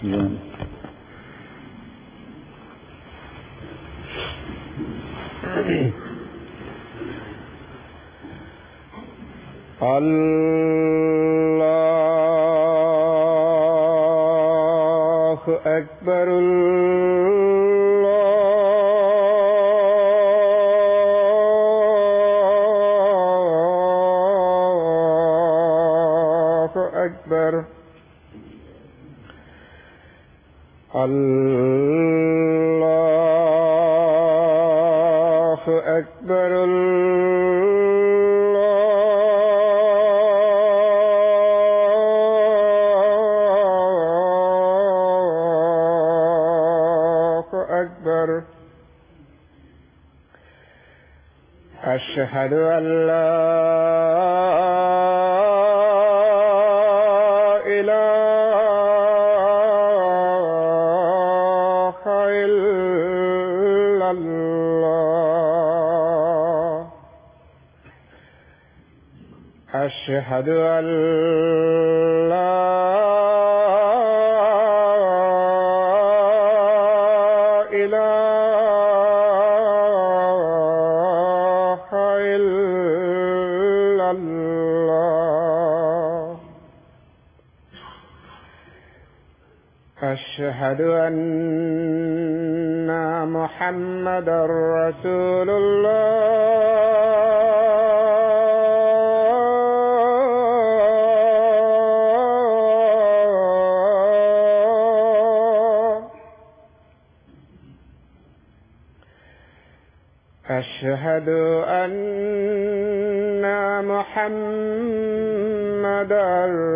الله أكبر الله أكبر الله أكبر أشهد أن لا إله إلا الله أشهد أن لا أشهد أن محمدًا رسول الله أشهد أن محمدًا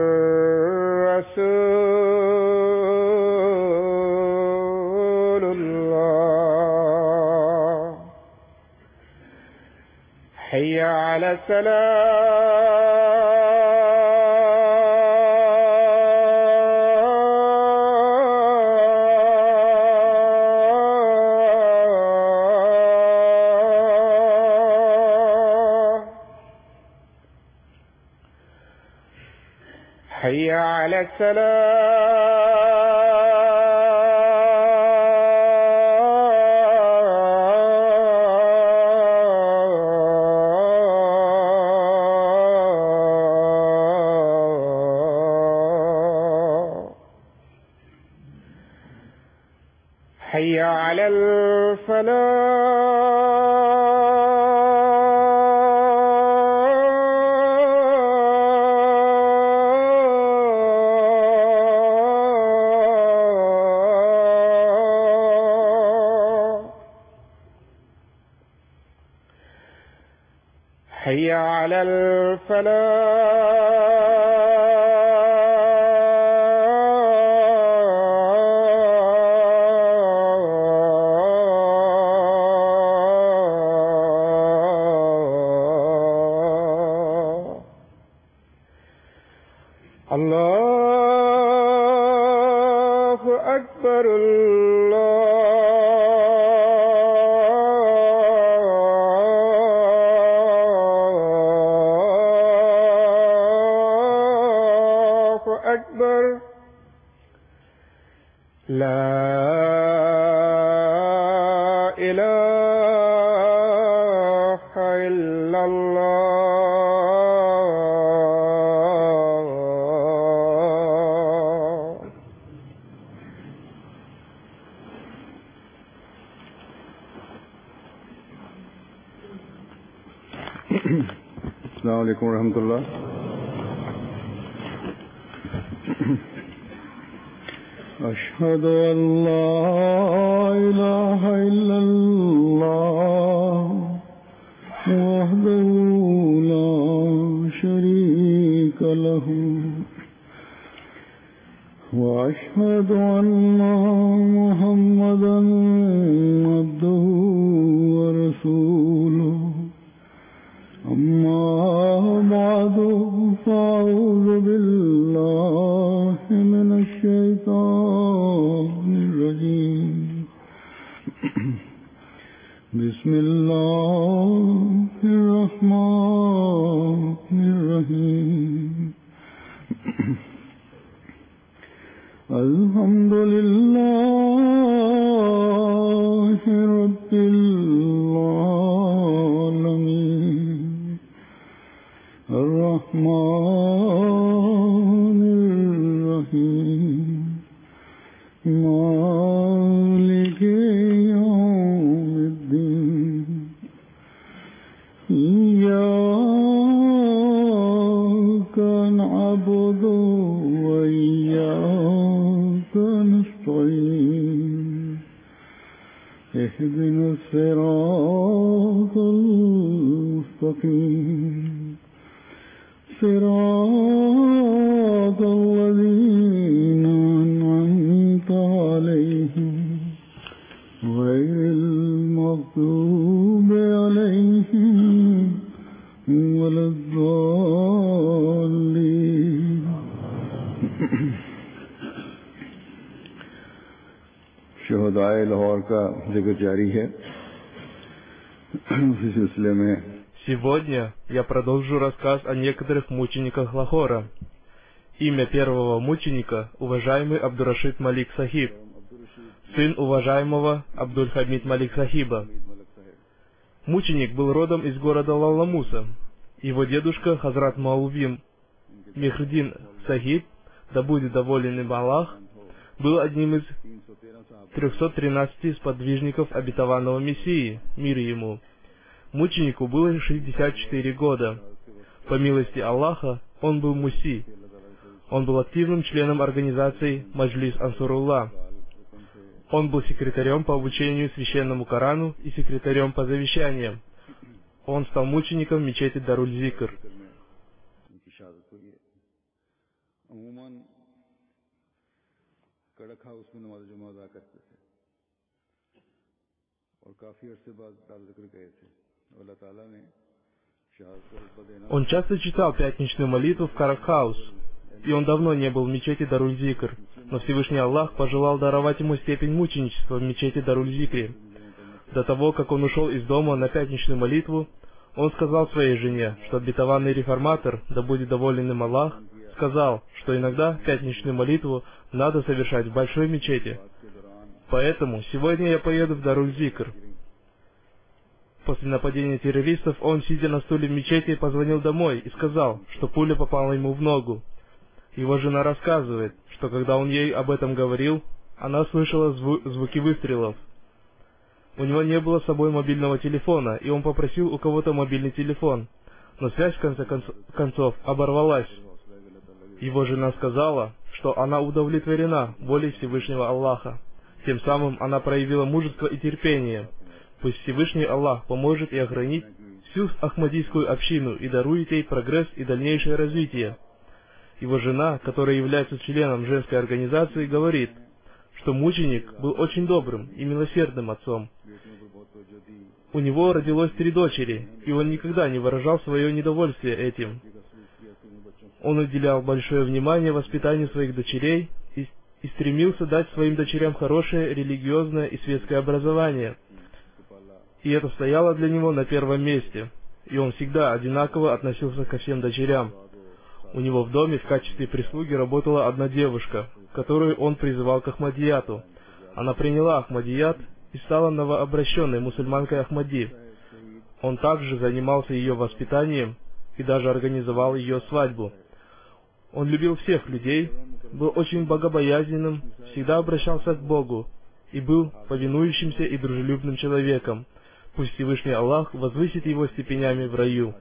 رسول الله حي على الصلاة حي على السلام حي على الفلاح حي على الفلاح الله أكبر الله أكبر لا إله إلا الله السلام عليكم ورحمة الله. أشهد أن لا إله إلا الله وحده لا شريك له وأشهد أن محمدا عبده ورسوله أما بعد فأعوذ بالله من الشيطان الرجيم بسم الله الرحمن الرحيم الحمد لله رب العالمين الرحمن الرحيم مالك يوم الدين إياك نعبد وإياك نستعين اهدنا الصراط المستقيم صراط الذين أنعمت عليهم غير المغضوب عليهم ولا الضالين शहदाए लाहौर का जिक्र जारी है। इस सिलसिले में Сегодня я продолжу рассказ о некоторых мучениках Лахора. Имя первого мученика – уважаемый Абдурашид Малик Сахиб, сын уважаемого Абдуль-Хамид Малик Сахиба. Мученик был родом из города Лалламуса. Его дедушка Хазрат Маулвин Мехрдин Сахиб, да будет доволен им Аллах, был одним из 313 сподвижников обетованного Мессии, мир ему. Мученику было 64 года. По милости Аллаха, он был муси. Он был активным членом организации Маджлис Ансурулла. Он был секретарем по обучению священному Корану и секретарем по завещаниям. Он стал мучеником мечети Даруль-Зикр. Он часто читал пятничную молитву в Каракхаус, и он давно не был в мечети Даруль-Зикр, но Всевышний Аллах пожелал даровать ему степень мученичества в мечети Даруль-Зикре. До того, как он ушел из дома на пятничную молитву, он сказал своей жене, что обетованный реформатор, да будет доволен им Аллах, сказал, что иногда пятничную молитву надо совершать в большой мечети. Поэтому сегодня я поеду в Даруль-Зикр. После нападения террористов он, сидя на стуле в мечети, позвонил домой и сказал, что пуля попала ему в ногу. Его жена рассказывает, что когда он ей об этом говорил, она слышала звуки выстрелов. У него не было с собой мобильного телефона, и он попросил у кого-то мобильный телефон, но связь в конце концов оборвалась. Его жена сказала, что она удовлетворена волей Всевышнего Аллаха. Тем самым она проявила мужество и терпение. Пусть Всевышний Аллах поможет и охранит всю ахмадийскую общину и дарует ей прогресс и дальнейшее развитие. Его жена, которая является членом женской организации, говорит, что мученик был очень добрым и милосердным отцом. У него родилось 3 дочери, и он никогда не выражал свое недовольствие этим. Он уделял большое внимание воспитанию своих дочерей и стремился дать своим дочерям хорошее религиозное и светское образование. И это стояло для него на первом месте, и он всегда одинаково относился ко всем дочерям. У него в доме в качестве прислуги работала одна девушка, которую он призывал к Ахмадияту. Она приняла Ахмадият и стала новообращенной мусульманкой Ахмади. Он также занимался ее воспитанием и даже организовал ее свадьбу. Он любил всех людей, был очень богобоязненным, всегда обращался к Богу и был повинующимся и дружелюбным человеком. Пусть Всевышний Аллах возвысит его степенями в раю.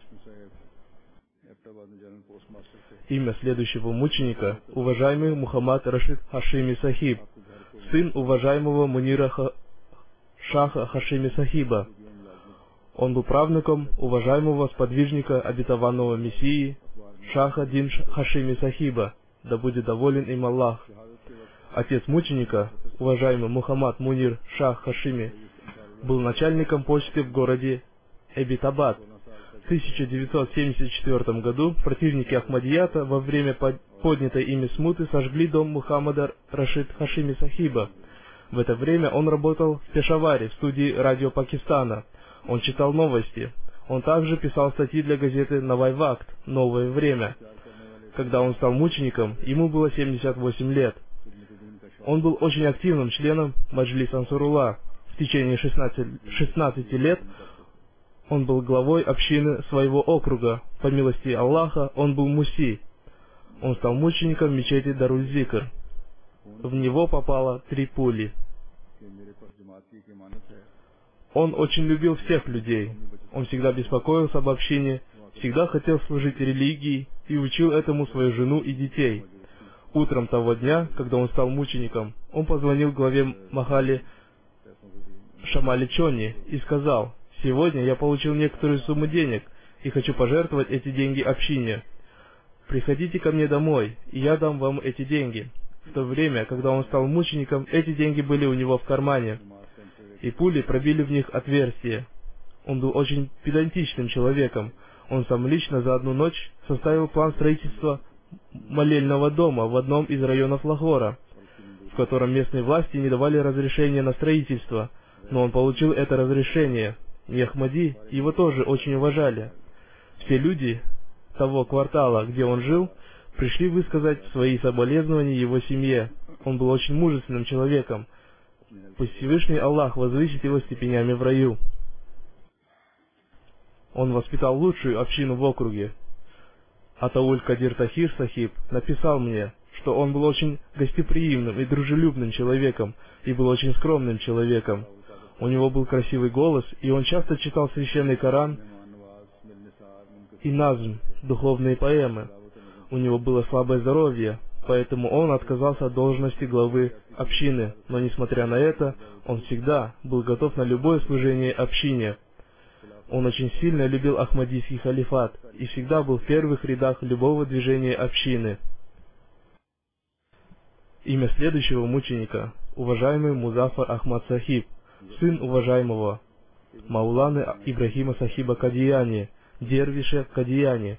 Имя следующего мученика – уважаемый Мухаммад Рашид Хашими Сахиб, сын уважаемого Мунира Шаха Хашими Сахиба. Он был правнуком уважаемого сподвижника обетованного Мессии Шаха Дин Хашими Сахиба, да будет доволен им Аллах. Отец мученика, уважаемый Мухаммад Мунир Шах Хашими, был начальником почты в городе Эбитабад. В 1974 году противники Ахмадията во время поднятой ими смуты сожгли дом Мухаммада Рашид Хашими Сахиба. В это время он работал в Пешаваре, в студии радио Пакистана. Он читал новости. Он также писал статьи для газеты «Навай Вакт» «Новое время». Когда он стал мучеником, ему было 78 лет. Он был очень активным членом Маджлис Ансаруллах. В течение 16 лет он был главой общины своего округа. По милости Аллаха он был муси. Он стал мучеником мечети Даруль-Зикр. В него попало 3 пули. Он очень любил всех людей. Он всегда беспокоился об общине, всегда хотел служить религии и учил этому свою жену и детей. Утром того дня, когда он стал мучеником, он позвонил главе Махали Шамали Чонни и сказал: «Сегодня я получил некоторую сумму денег и хочу пожертвовать эти деньги общине. Приходите ко мне домой, и я дам вам эти деньги». В то время, когда он стал мучеником, эти деньги были у него в кармане, и пули пробили в них отверстие. Он был очень педантичным человеком. Он сам лично за одну ночь составил план строительства молельного дома в одном из районов Лахора, в котором местные власти не давали разрешения на строительство, но он получил это разрешение, и Ахмади его тоже очень уважали. Все люди того квартала, где он жил, пришли высказать свои соболезнования его семье. Он был очень мужественным человеком. Пусть Всевышний Аллах возвысит его степенями в раю. Он воспитал лучшую общину в округе. Атауль Кадир Тахир Сахиб написал мне, что он был очень гостеприимным и дружелюбным человеком, и был очень скромным человеком. У него был красивый голос, и он часто читал священный Коран и назм, духовные поэмы. У него было слабое здоровье, поэтому он отказался от должности главы общины, но несмотря на это, он всегда был готов на любое служение общине. Он очень сильно любил Ахмадийский халифат и всегда был в первых рядах любого движения общины. Имя следующего мученика — уважаемый Музафар Ахмад Сахиб, сын уважаемого Мауланы Ибрахима Сахиба Кадияни, дервиша Кадияни.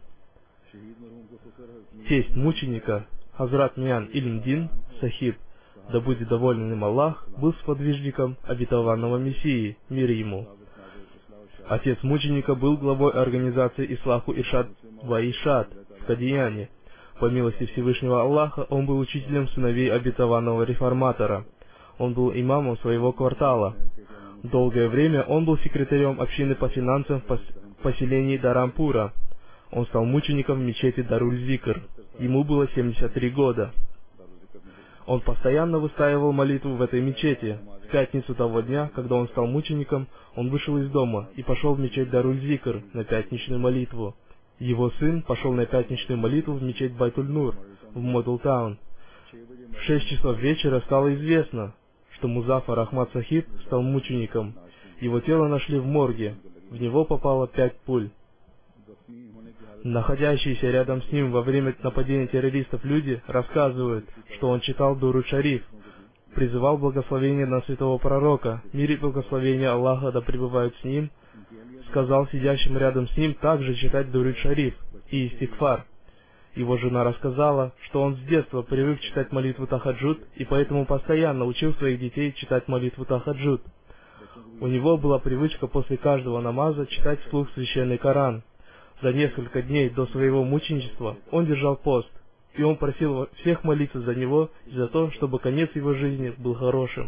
Тесть мученика Хазрат Миян Ильмдин Сахиб, да будет доволен им Аллах, был сподвижником обетованного Мессии, мир ему. Отец мученика был главой организации Ислаху Иршад Ваишад в Кадияне. По милости Всевышнего Аллаха он был учителем сыновей обетованного реформатора. Он был имамом своего квартала. Долгое время он был секретарем общины по финансам в поселении Дарампура. Он стал мучеником в мечети Даруль-Зикр. Ему было 73 года. Он постоянно выстаивал молитву в этой мечети. В пятницу того дня, когда он стал мучеником, он вышел из дома и пошел в мечеть Даруль-Зикр на пятничную молитву. Его сын пошел на пятничную молитву в мечеть Байтуль-Нур в Модл-Таун. В 6 часов вечера стало известно, что Музафар Ахмад Сахиб стал мучеником. Его тело нашли в морге. В него попало 5 пуль. Находящиеся рядом с ним во время нападения террористов люди рассказывают, что он читал Дуруд Шариф, призывал благословение на святого пророка, мир и благословение Аллаха да пребывают с ним, сказал сидящим рядом с ним также читать Дуруд Шариф и истигфар. Его жена рассказала, что он с детства привык читать молитву Тахаджуд и поэтому постоянно учил своих детей читать молитву Тахаджуд. У него была привычка после каждого намаза читать вслух священный Коран. За несколько дней до своего мученичества он держал пост, и он просил всех молиться за него и за то, чтобы конец его жизни был хорошим.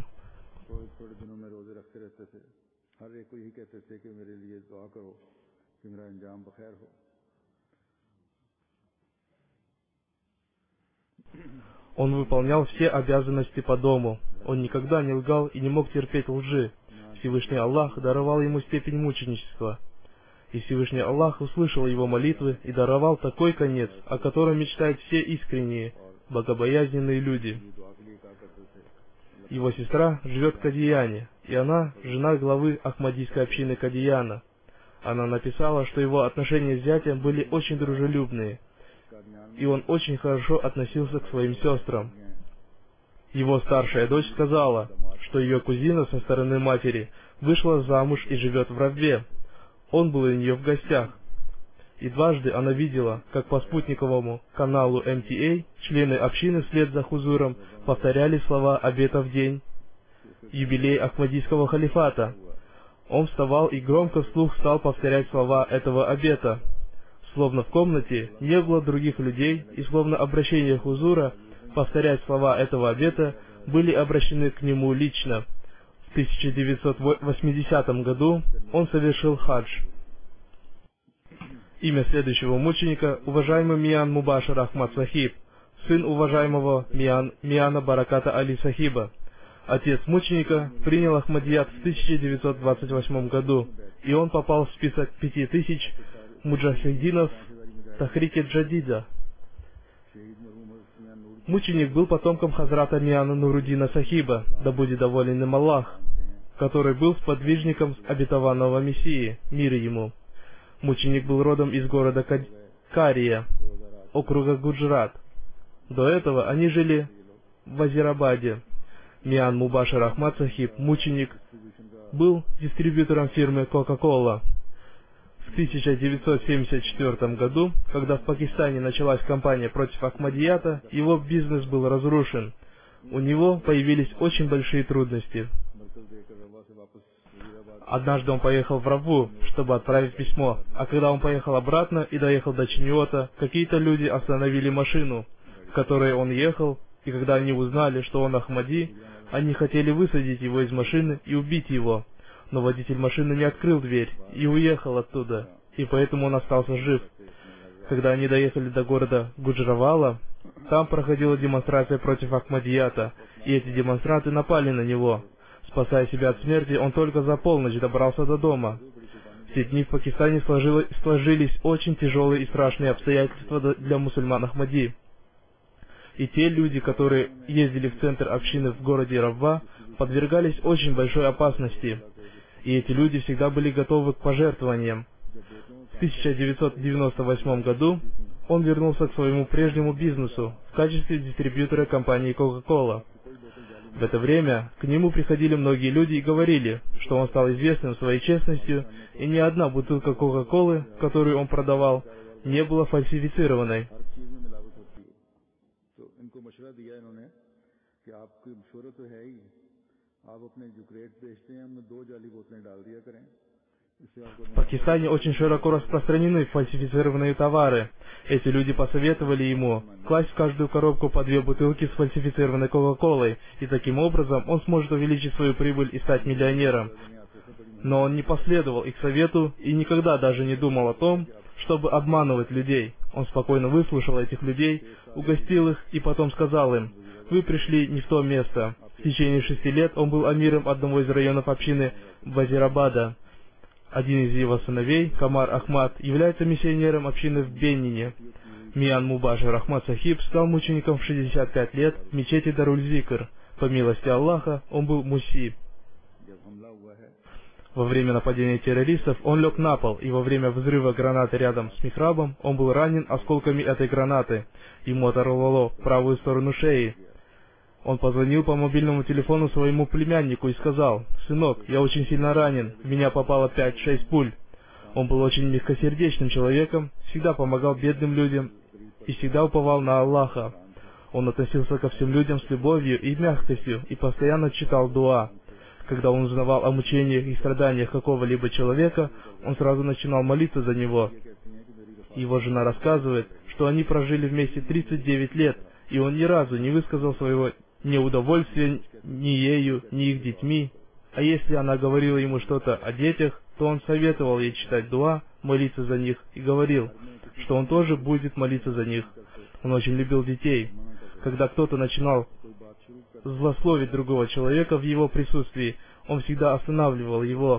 Он выполнял все обязанности по дому. Он никогда не лгал и не мог терпеть лжи. Всевышний Аллах даровал ему степень мученичества. И Всевышний Аллах услышал его молитвы и даровал такой конец, о котором мечтают все искренние, богобоязненные люди. Его сестра живет в Кадияне, и она жена главы Ахмадийской общины Кадияна. Она написала, что его отношения с зятем были очень дружелюбные, и он очень хорошо относился к своим сестрам. Его старшая дочь сказала, что ее кузина со стороны матери вышла замуж и живет в Равве. Он был у нее в гостях. И дважды она видела, как по спутниковому каналу МТА члены общины вслед за хузуром повторяли слова обета в день юбилей Ахмадийского халифата. Он вставал и громко вслух стал повторять слова этого обета. Словно в комнате не было других людей, и словно обращение хузура повторять слова этого обета были обращены к нему лично. В 1980 году он совершил хадж. Имя следующего мученика – уважаемый Миан Мубашир Ахмад Сахиб, сын уважаемого Миана Бараката Али Сахиба. Отец мученика принял Ахмадият в 1928 году, и он попал в список 5000 муджахидинов Тахрики Джадида. Мученик был потомком Хазрата Миана Нуруддина Сахиба, да будет доволен им Аллах, который был сподвижником обетованного Мессии, мир ему. Мученик был родом из города Кария, округа Гуджрат. До этого они жили в Вазирабаде. Миан Мубашир Ахмад Сахиб, мученик, был дистрибьютором фирмы Coca-Cola. В 1974 году, когда в Пакистане началась кампания против Ахмадията, его бизнес был разрушен. У него появились очень большие трудности. Однажды он поехал в Раву, чтобы отправить письмо, а когда он поехал обратно и доехал до Чиньота, какие-то люди остановили машину, в которой он ехал, и когда они узнали, что он Ахмади, они хотели высадить его из машины и убить его. Но водитель машины не открыл дверь и уехал оттуда, и поэтому он остался жив. Когда они доехали до города Гуджравала, там проходила демонстрация против Ахмадията, и эти демонстранты напали на него. Спасая себя от смерти, он только за полночь добрался до дома. В те дни в Пакистане сложились очень тяжелые и страшные обстоятельства для мусульман Ахмади. И те люди, которые ездили в центр общины в городе Равва, подвергались очень большой опасности. И эти люди всегда были готовы к пожертвованиям. В 1998 году он вернулся к своему прежнему бизнесу в качестве дистрибьютора компании Coca-Cola. В это время к нему приходили многие люди и говорили, что он стал известным своей честностью, и ни одна бутылка Coca-Cola, которую он продавал, не была фальсифицированной. В Пакистане очень широко распространены фальсифицированные товары. Эти люди посоветовали ему класть в каждую коробку по 2 бутылки с фальсифицированной Кока-Колой, и таким образом он сможет увеличить свою прибыль и стать миллионером. Но он не последовал их совету и никогда даже не думал о том, чтобы обманывать людей. Он спокойно выслушал этих людей, угостил их и потом сказал им: «Вы пришли не в то место». В течение 6 лет он был амиром одного из районов общины Вазирабада. Один из его сыновей, Камар Ахмад, является миссионером общины в Бенине. Миан Мубашир Ахмад Сахиб стал мучеником в 65 лет в мечети Даруль-Зикр. По милости Аллаха, он был муси. Во время нападения террористов он лег на пол, и во время взрыва гранаты рядом с михрабом он был ранен осколками этой гранаты. Ему оторвало правую сторону шеи. Он позвонил по мобильному телефону своему племяннику и сказал: «Сынок, я очень сильно ранен, в меня попало 5-6 пуль». Он был очень мягкосердечным человеком, всегда помогал бедным людям и всегда уповал на Аллаха. Он относился ко всем людям с любовью и мягкостью и постоянно читал дуа. Когда он узнавал о мучениях и страданиях какого-либо человека, он сразу начинал молиться за него. Его жена рассказывает, что они прожили вместе 39 лет, и он ни разу не высказал своего неудовольствия ни ею, ни их детьми. А если она говорила ему что-то о детях, то он советовал ей читать дуа, молиться за них, и говорил, что он тоже будет молиться за них. Он очень любил детей. Когда кто-то начинал злословить другого человека в его присутствии, он всегда останавливал его.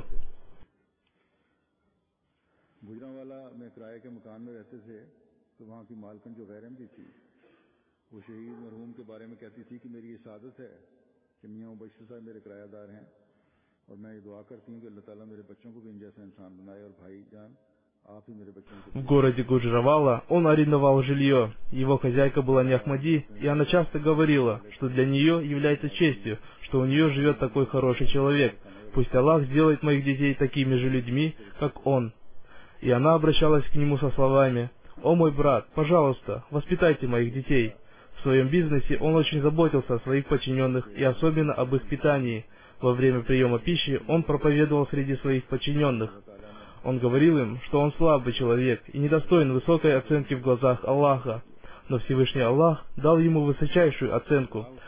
वो शहीद मरहूम के बारे में कहती थी कि मेरी ये सादत है कि मियां मुबश्शिर साहब मेरे किरायादार हैं और मैं ये दुआ करती हूँ कि अल्लाह ताला मेरे बच्चों को भी इन जैसा इंसान बनाए और भाईजान आप ही मेरे बच्चों को। В городе Гуджравала он арендовал жилье. Его хозяйка была не Ахмади, и она часто говорила, что для нее является честью, что у нее живет такой хороший человек. Пусть Аллах сделает моих детей такими же людьми, как он. И она обращалась к нему со словами: «О мой брат, пожалуйста, воспитайте моих детей». В своем бизнесе он очень заботился о своих подчиненных и особенно об их питании. Во время приема пищи он проповедовал среди своих подчиненных. Он говорил им, что он слабый человек и недостоин высокой оценки в глазах Аллаха. Но Всевышний Аллах дал ему высочайшую оценку.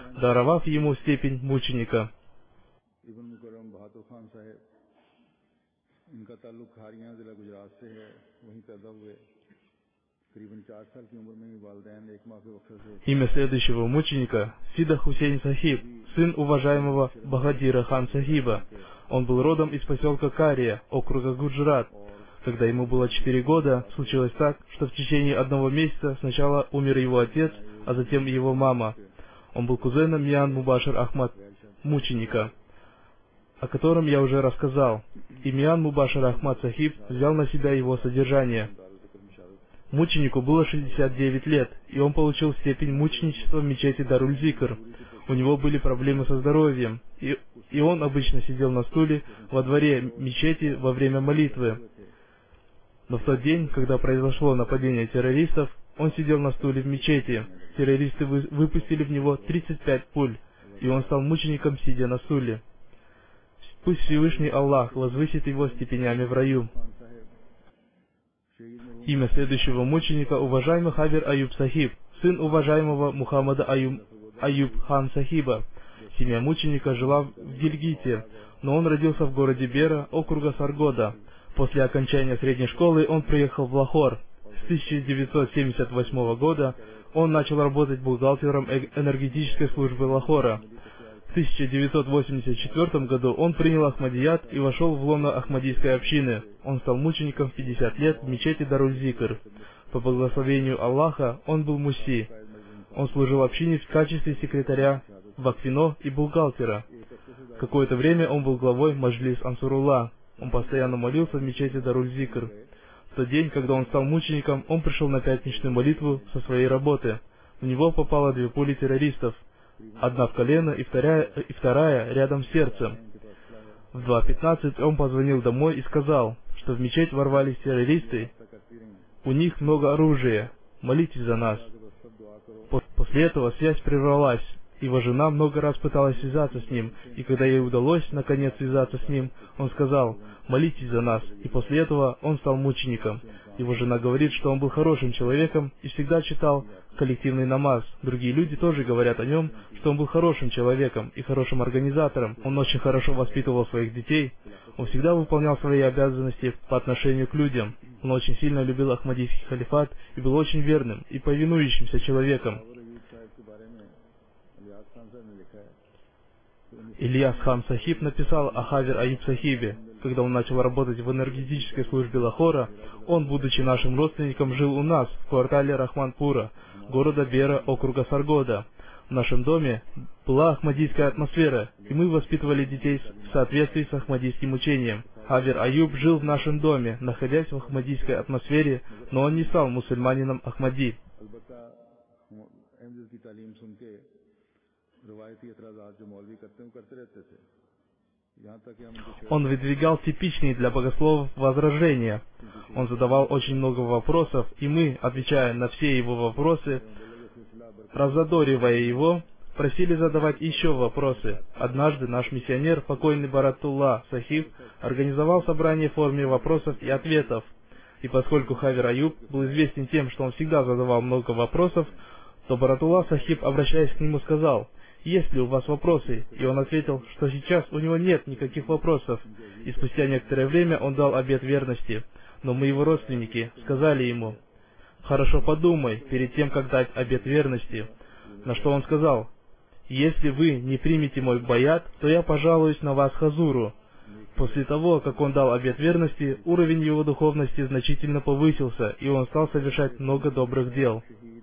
даровав ему степень мученика. इब्न मुकर्रम बहादुर खान साहब, इनका ताल्लुक खारियां जिला गुजरात से है। वहीं पैदा हुए। करीबन 4 साल की उम्र में ही वालिदैन एक माह के वक्त से Имя следующего мученика — Сида Хусейн Сахиб, сын уважаемого Бахадира хан Сахиба. Он был родом из поселка Кария, округа Гуджрат. Когда ему было 4 года, случилось так, что в течение 1 месяца сначала умер его отец, а затем его мама. Он был кузеном Миан Мубашир Ахмад, мученика, о котором я уже рассказал. И Миан Мубашир Ахмад Сахиб взял на себя его содержание. Мученику было 69 лет, и он получил степень мученичества в мечети Даруль-Зикр. У него были проблемы со здоровьем, и он обычно сидел на стуле во дворе мечети во время молитвы. Но в тот день, когда произошло нападение террористов, он сидел на стуле в мечети. Террористы выпустили в него 35 пуль, и он стал мучеником, сидя на стуле. Пусть Всевышний Аллах возвысит его степенями в раю. Имя следующего мученика — уважаемый Хавер Аюб Сахиб, сын уважаемого Мухаммада Аюб хан Сахиба. Семья мученика жила в Гильгите, но он родился в городе Бера, округа Саргода. После окончания средней школы он приехал в Лахор. С 1978 года он начал работать бухгалтером энергетической службы Лахора. В 1984 году он принял Ахмадият и вошел в лоно Ахмадийской общины. Он стал мучеником в 50 лет в мечети Даруль-Зикр. По благословению Аллаха он был муси. Он служил общине в качестве секретаря, вакфино и бухгалтера. Какое-то время он был главой Маджлис Ансурулла. Он постоянно молился в мечети Даруль-Зикр. В тот день, когда он стал мучеником, он пришел на пятничную молитву со своей работы. В него попало 2 пули террористов. Одна в колено и вторая рядом с сердцем. В 2:15 он позвонил домой и сказал, что в мечеть ворвались террористы. У них много оружия. Молитесь за нас. После этого связь прервалась. Его жена много раз пыталась связаться с ним, и когда ей удалось наконец связаться с ним, он сказал: «Молитесь за нас», и после этого он стал мучеником. Его жена говорит, что он был хорошим человеком и всегда читал коллективный намаз. Другие люди тоже говорят о нем, что он был хорошим человеком и хорошим организатором. Он очень хорошо воспитывал своих детей. Он всегда выполнял свои обязанности по отношению к людям. Он очень сильно любил Ахмадийский халифат и был очень верным и повинующимся человеком. Ильяс хан Сахиб написал о Хавер Аюб Сахибе. Когда он начал работать в энергетической службе Лахора, он, будучи нашим родственником, жил у нас, в квартале Рахманпура, города Бера, округа Саргода. В нашем доме была ахмадийская атмосфера, и мы воспитывали детей в соответствии с ахмадийским учением. Хавер Аюб жил в нашем доме, находясь в ахмадийской атмосфере, но он не стал мусульманином Ахмади. Он выдвигал типичные для богословов возражения. Он задавал очень много вопросов, и мы, отвечая на все его вопросы, раззадоривая его, просили задавать еще вопросы. Однажды наш миссионер, покойный Баратулла Сахиб, организовал собрание в форме вопросов и ответов. И поскольку Хавер Аюб был известен тем, что он всегда задавал много вопросов, то Баратулла Сахиб, обращаясь к нему, сказал: «Есть ли у вас вопросы?» И он ответил, что сейчас у него нет никаких вопросов. И спустя некоторое время он дал обет верности. Но мы, его родственники, сказали ему: «Хорошо подумай перед тем, как дать обет верности». На что он сказал: «Если вы не примете мой баят, то я пожалуюсь на вас Хазуру». После того, как он дал обет верности, уровень его духовности значительно повысился, и он стал совершать много добрых дел.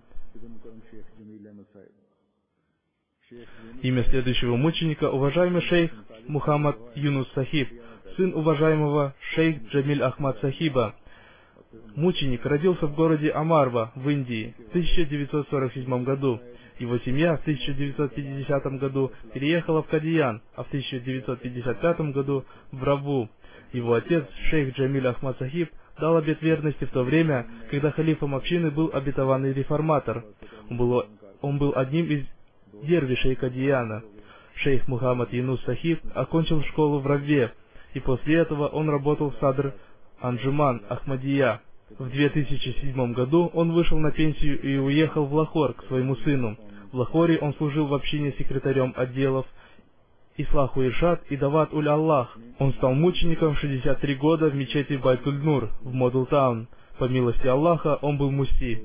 Имя следующего мученика — уважаемый шейх Мухаммад Юнус Сахиб, сын уважаемого шейх Джамиль Ахмад Сахиба. Мученик родился в городе Амарва в Индии в 1947 году. Его семья в 1950 году переехала в Кадиян, а в 1955 году в Раву. Его отец, шейх Джамиль Ахмад Сахиб, дал обет верности в то время, когда халифом общины был обетованный реформатор. Он был одним из дервишей Кадияна. Шейх Мухаммад Юнус Сахиб окончил школу в Равве, и после этого он работал в Садр Анджуман Ахмадия. В 2007 году он вышел на пенсию и уехал в Лахор к своему сыну. В Лахоре он служил в общине секретарем отделов Ислаху Иршад и Дават Уль-Аллах. Он стал мучеником в 63 года в мечети Байтуль-Нур в Модул-Таун. По милости Аллаха он был муфти.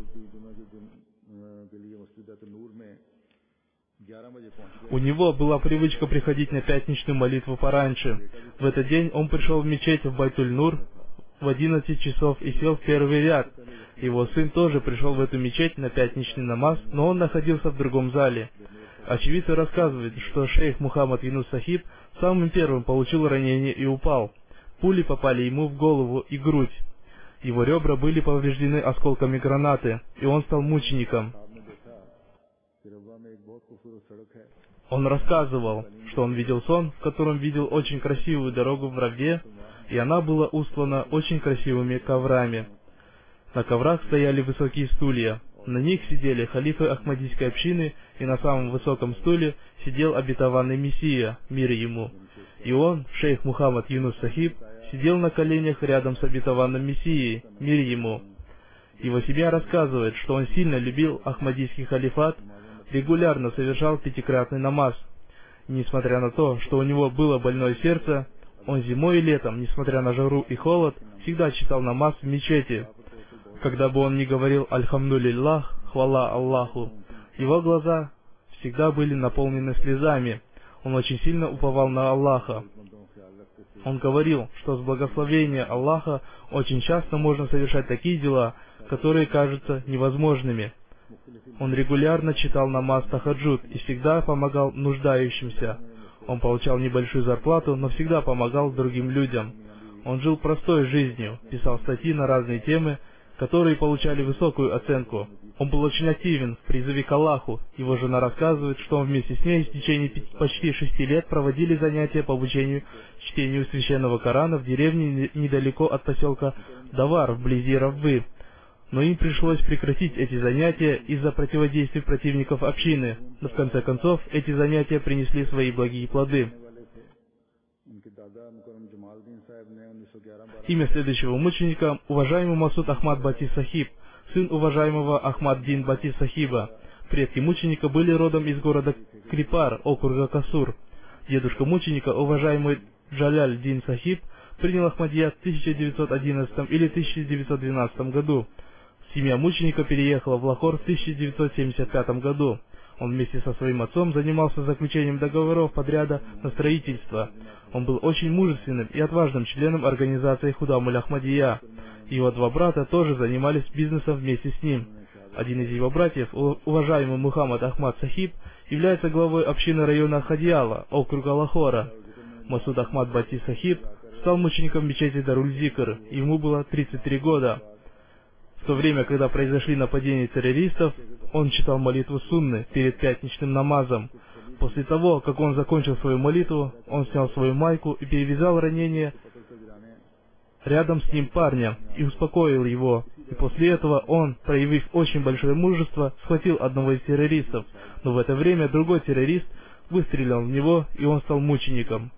У него была привычка приходить на пятничную молитву пораньше. В этот день он пришел в мечеть в Байтуль-Нур в 11 часов и сел в первый ряд. Его сын тоже пришел в эту мечеть на пятничный намаз, но он находился в другом зале. Очевидцы рассказывают, что шейх Мухаммад Юнус Сахиб самым первым получил ранение и упал. Пули попали ему в голову и грудь. Его ребра были повреждены осколками гранаты, и он стал мучеником. Он рассказывал, что он видел сон, в котором видел очень красивую дорогу в Раве, и она была устлана очень красивыми коврами. На коврах стояли высокие стулья. На них сидели халифы Ахмадийской общины, и на самом высоком стуле сидел обетованный Мессия, мир ему. И он, шейх Мухаммад Юнус Сахиб, сидел на коленях рядом с обетованным Мессией, мир ему. Его семья рассказывает, что он сильно любил Ахмадийский халифат, регулярно совершал пятикратный намаз. Несмотря на то, что у него было больное сердце, он зимой и летом, несмотря на жару и холод, всегда читал намаз в мечети. Когда бы он ни говорил «Альхамдулиллах», «Хвала Аллаху», его глаза всегда были наполнены слезами. Он очень сильно уповал на Аллаха. Он говорил, что с благословения Аллаха очень часто можно совершать такие дела, которые кажутся невозможными. Он регулярно читал намаз тахаджуд и всегда помогал нуждающимся. Он получал небольшую зарплату, но всегда помогал другим людям. Он жил простой жизнью, писал статьи на разные темы, которые получали высокую оценку. Он был очень активен в призыве к Аллаху. Его жена рассказывает, что он вместе с ней в течение почти 6 лет проводили занятия по обучению чтению священного Корана в деревне недалеко от поселка Давар, вблизи Раввы. Но им пришлось прекратить эти занятия из-за противодействия противников общины. Но в конце концов, эти занятия принесли свои благие плоды. Имя следующего мученика – уважаемый Масуд Ахмад Бати Сахиб, сын уважаемого Ахмад Дин Бати Сахиба. Предки мученика были родом из города Крипар, округа Касур. Дедушка мученика, уважаемый Джаляль Дин Сахиб, принял Ахмадия в 1911 или 1912 году. Семья мученика переехала в Лахор в 1975 году. Он вместе со своим отцом занимался заключением договоров подряда на строительство. Он был очень мужественным и отважным членом организации Худамуль Ахмадия. Его два брата тоже занимались бизнесом вместе с ним. Один из его братьев, уважаемый Мухаммад Ахмад Сахиб, является главой общины района Хадиала, округа Лахора. Масуд Ахмад Бати Сахиб стал мучеником мечети Даруль-Зикр, ему было 33 года. В то время, когда произошли нападения террористов, он читал молитву сунны перед пятничным намазом. После того, как он закончил свою молитву, он снял свою майку и перевязал ранение рядом с ним парня и успокоил его. И после этого он, проявив очень большое мужество, схватил одного из террористов, но в это время другой террорист выстрелил в него, и он стал мучеником.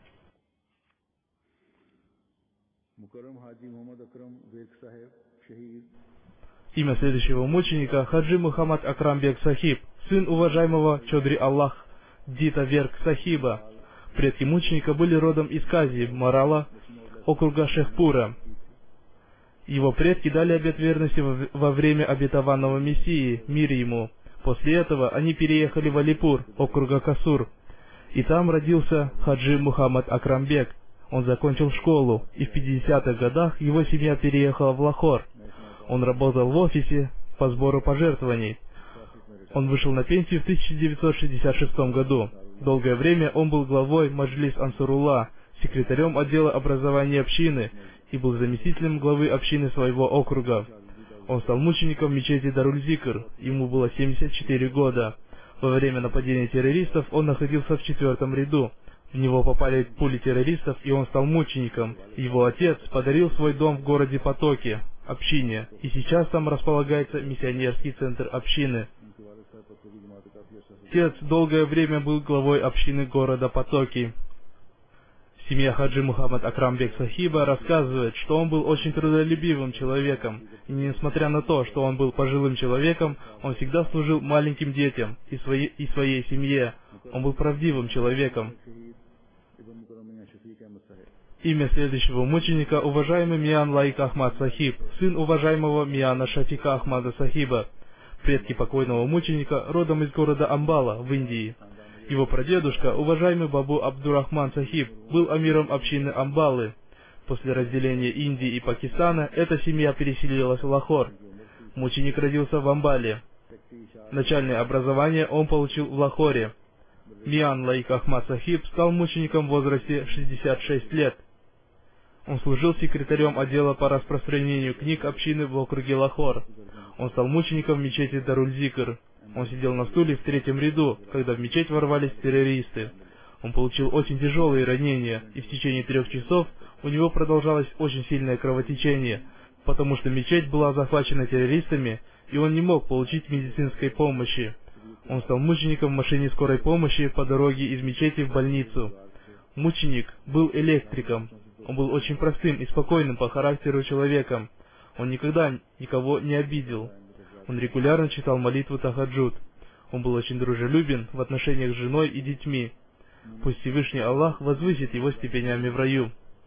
Имя следующего мученика – Хаджи Мухаммад Акрамбек Сахиб, сын уважаемого Чодри Аллах Дита Верк Сахиба. Предки мученика были родом из Кази, Марала, округа Шехпура. Его предки дали обет верности во время обетованного Мессии, мир ему. После этого они переехали в Алипур, округа Касур. И там родился Хаджи Мухаммад Акрамбек. Он закончил школу, и в 50-х годах его семья переехала в Лахор. Он работал в офисе по сбору пожертвований. Он вышел на пенсию в 1966 году. Долгое время он был главой Маджлис Ансурулла, секретарем отдела образования общины и был заместителем главы общины своего округа. Он стал мучеником мечети Даруль-Зикр, ему было 74 года. Во время нападения террористов он находился в 4-м ряду. В него попали пули террористов, и он стал мучеником. Его отец подарил свой дом в городе Потоки, общине, и сейчас там располагается миссионерский центр общины. Отец долгое время был главой общины города Потоки. Семья Хаджи Мухаммад Акрамбек Сахиба рассказывает, что он был очень трудолюбивым человеком, и несмотря на то, что он был пожилым человеком, он всегда служил маленьким детям и своей семье. Он был правдивым человеком. Имя следующего мученика — уважаемый Миан Лаик Ахмад Сахиб, сын уважаемого Миана Шафика Ахмада Сахиба, предки покойного мученика, родом из города Амбала в Индии. Его прадедушка, уважаемый Бабу Абдурахман Сахиб, был амиром общины Амбалы. После разделения Индии и Пакистана эта семья переселилась в Лахор. Мученик родился в Амбале. Начальное образование он получил в Лахоре. Миан Лаик Ахмад Сахиб стал мучеником в возрасте 66 лет. Он служил секретарем отдела по распространению книг общины в округе Лахор. Он стал мучеником в мечети Даруль-Зикр. Он сидел на стуле в третьем ряду, когда в мечеть ворвались террористы. Он получил очень тяжелые ранения, и в течение 3 часов у него продолжалось очень сильное кровотечение, потому что мечеть была захвачена террористами, и он не мог получить медицинской помощи. Он стал мучеником в машине скорой помощи по дороге из мечети в больницу. Мученик был электриком. Он был очень простым и спокойным по характеру человеком. Он никогда никого не обидел. Он регулярно читал молитву Тахаджуд. Он был очень дружелюбен в отношениях с женой и детьми. Пусть Всевышний Аллах возвысит его степенями в раю.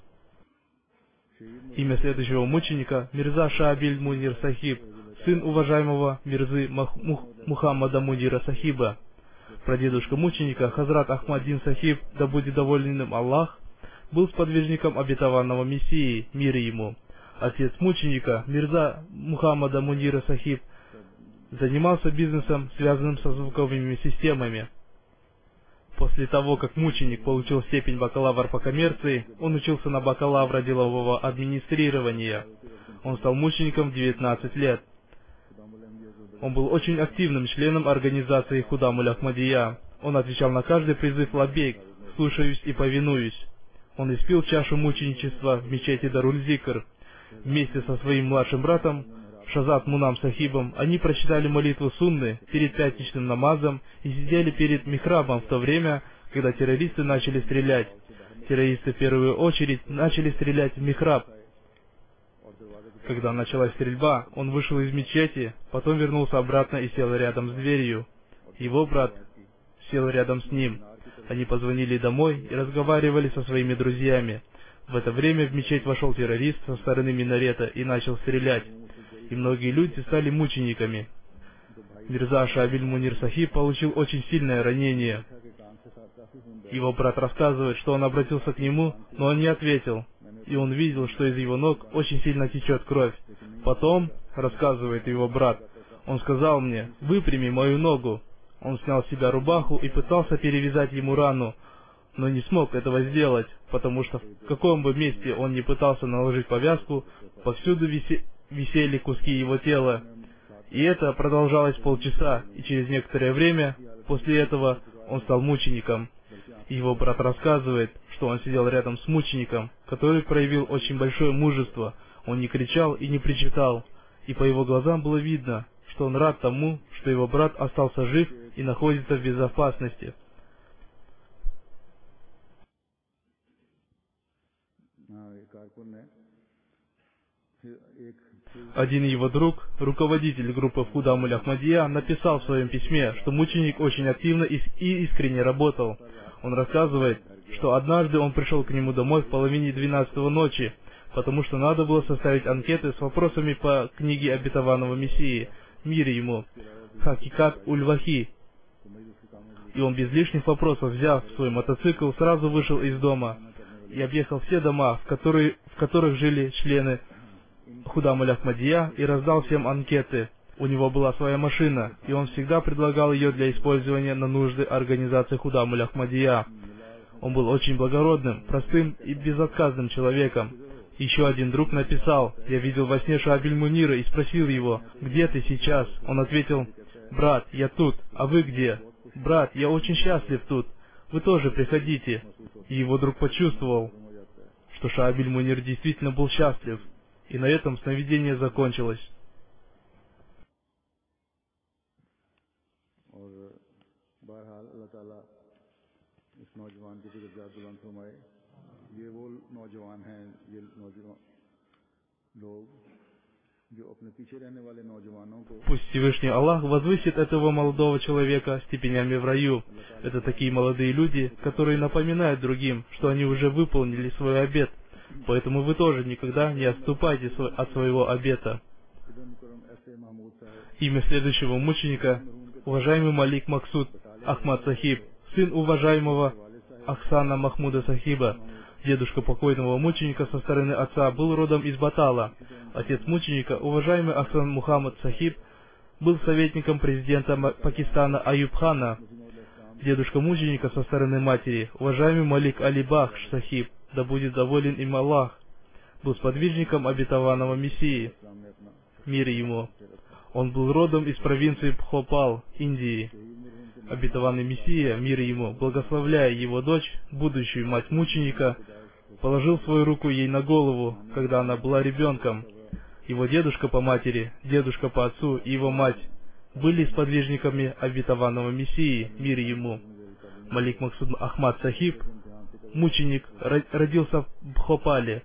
Имя следующего мученика — Мирза Шаабиль Мунир Сахиб, сын уважаемого Мирзы Мухаммада Мунира Сахиба. Прадедушка мученика Хазрат Ахмаддин Сахиб, да будет доволен им Аллах, был сподвижником обетованного Мессии, мир ему. Отец мученика, Мирза Мухаммада Мунира Сахиб, занимался бизнесом, связанным со звуковыми системами. После того, как мученик получил степень бакалавр по коммерции, он учился на бакалавра делового администрирования. Он стал мучеником в 19 лет. Он был очень активным членом организации Худамуль Ахмадия. Он отвечал на каждый призыв лаббейк: «Слушаюсь и повинуюсь». Он испил чашу мученичества в мечети Даруль-Зикр. Вместе со своим младшим братом Шазат Мунам Сахибом они прочитали молитву сунны перед пятничным намазом и сидели перед михрабом в то время, когда террористы начали стрелять. Террористы в первую очередь начали стрелять в михраб. Когда началась стрельба, он вышел из мечети, потом вернулся обратно и сел рядом с дверью. Его брат сел рядом с ним. Они позвонили домой и разговаривали со своими друзьями. В это время в мечеть вошел террорист со стороны минарета и начал стрелять. И многие люди стали мучениками. Мирза Шаабиль Мунир Сахиб получил очень сильное ранение. Его брат рассказывает, что он обратился к нему, но он не ответил. И он видел, что из его ног очень сильно течет кровь. Потом, рассказывает его брат, он сказал мне: «Выпрями мою ногу». Он снял с себя рубаху и пытался перевязать ему рану, но не смог этого сделать, потому что в каком бы месте он ни пытался наложить повязку, повсюду висели куски его тела. И это продолжалось полчаса, и через некоторое время после этого он стал мучеником. Его брат рассказывает, что он сидел рядом с мучеником, который проявил очень большое мужество. Он не кричал и не причитал, и по его глазам было видно, что он рад тому, что его брат остался жив и находится в безопасности. Один его друг, руководитель группы Худамуль Ахмадия, написал в своем письме, что мученик очень активно и искренне работал. Он рассказывает, что однажды он пришел к нему домой в половине 12-го ночи, потому что надо было составить анкеты с вопросами по книге обетованного Мессии, мир ему, Хакикат Уль-Вахи. И он без лишних вопросов, взяв свой мотоцикл, сразу вышел из дома и объехал все дома, в которых жили члены Худамуль Ахмадия, и раздал всем анкеты. У него была своя машина, и он всегда предлагал ее для использования на нужды организации Худамуль Ахмадия. Он был очень благородным, простым и безотказным человеком. Еще один друг написал: «Я видел во сне Шаабиль Мунира и спросил его: где ты сейчас?» Он ответил: «Брат, я тут, а вы где?» «Брат, я очень счастлив тут, вы тоже приходите». И его друг почувствовал, что Шаабиль Мунир действительно был счастлив. И на этом сновидение закончилось. ये वो नौजवान हैं, ये नौजवान लोग जो अपने पीछे रहने वाले नौजवानों को Пусть Всевышний Аллах возвысит этого молодого человека степенями в раю. Это такие молодые люди, которые напоминают другим, что они уже выполнили свой обет. Поэтому вы тоже никогда не отступайте от своего обета. Имя следующего мученика — уважаемый Малик Максуд Ахмад Сахиб, сын уважаемого Ахсана Махмуда Сахиба. Дедушка покойного мученика со стороны отца был родом из Батала. Отец мученика, уважаемый Ахсан Мухаммад Сахиб, был советником президента Пакистана Аюб Хана. Дедушка мученика со стороны матери, уважаемый Малик Али Бахш Сахиб, да будет доволен им Аллах, был сподвижником обетованного Мессии, мир ему. Он был родом из провинции Бхопал, Индии. Обетованный Мессия, мир ему, благословляя его дочь, будущую мать мученика, положил свою руку ей на голову, когда она была ребенком. Его дедушка по матери, дедушка по отцу и его мать были сподвижниками обетованного Мессии, мир ему. Малик Максуд Ахмад Сахиб, мученик, родился в Бхопале.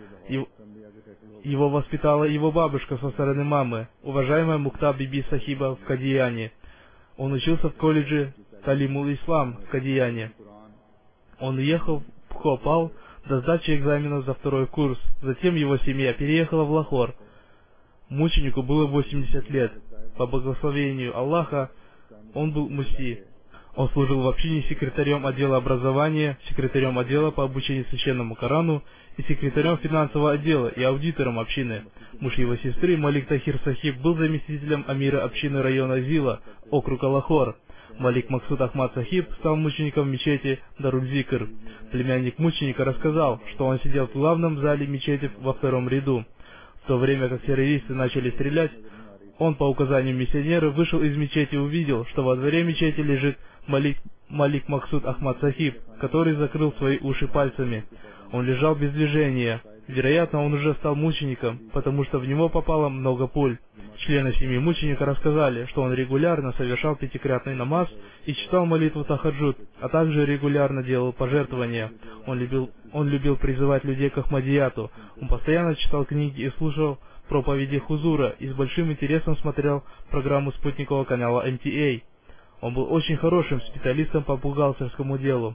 Его воспитала его бабушка со стороны мамы, уважаемая Мукта Биби Сахиба в Кадияне. Он учился в колледже Талимул-Ислам в Кадияне. Он уехал в Бхопал до сдачи экзаменов за второй курс. Затем его семья переехала в Лахор. Мученику было 80 лет. По благословению Аллаха он был муфти. Он служил в общине секретарем отдела образования, секретарем отдела по обучению священному Корану и секретарем финансового отдела и аудитором общины. Муж его сестры Малик Тахир Сахиб был заместителем амира общины района Зила, округа Лахор. Малик Максуд Ахмад Сахиб стал мучеником в мечети Даруль-Зикр. Племянник мученика рассказал, что он сидел в главном зале мечети во втором ряду. В то время как террористы начали стрелять, он по указанию миссионера вышел из мечети и увидел, что во дворе мечети лежит Малик Максуд Ахмад Сахиб, который закрыл свои уши пальцами. Он лежал без движения. Вероятно, он уже стал мучеником, потому что в него попало много пуль. Члены семьи мученика рассказали, что он регулярно совершал пятикратный намаз и читал молитву Тахаджуд, а также регулярно делал пожертвования. Он любил призывать людей к Ахмадияту. Он постоянно читал книги и слушал проповеди Хузура и с большим интересом смотрел программу спутникового канала MTA. Он был очень хорошим специалистом по бухгалтерскому делу.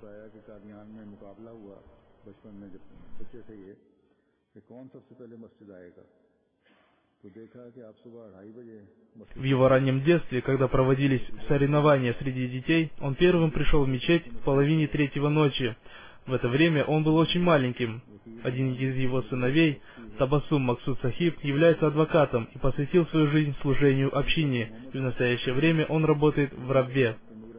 В его раннем детстве, когда проводились соревнования среди детей, он первым пришел в мечеть в половине 3-го ночи. В это время он был очень маленьким. Один из его сыновей, Табасум Максуд Сахиб, является адвокатом и посвятил свою жизнь служению общине, и в настоящее время он работает в Раббе.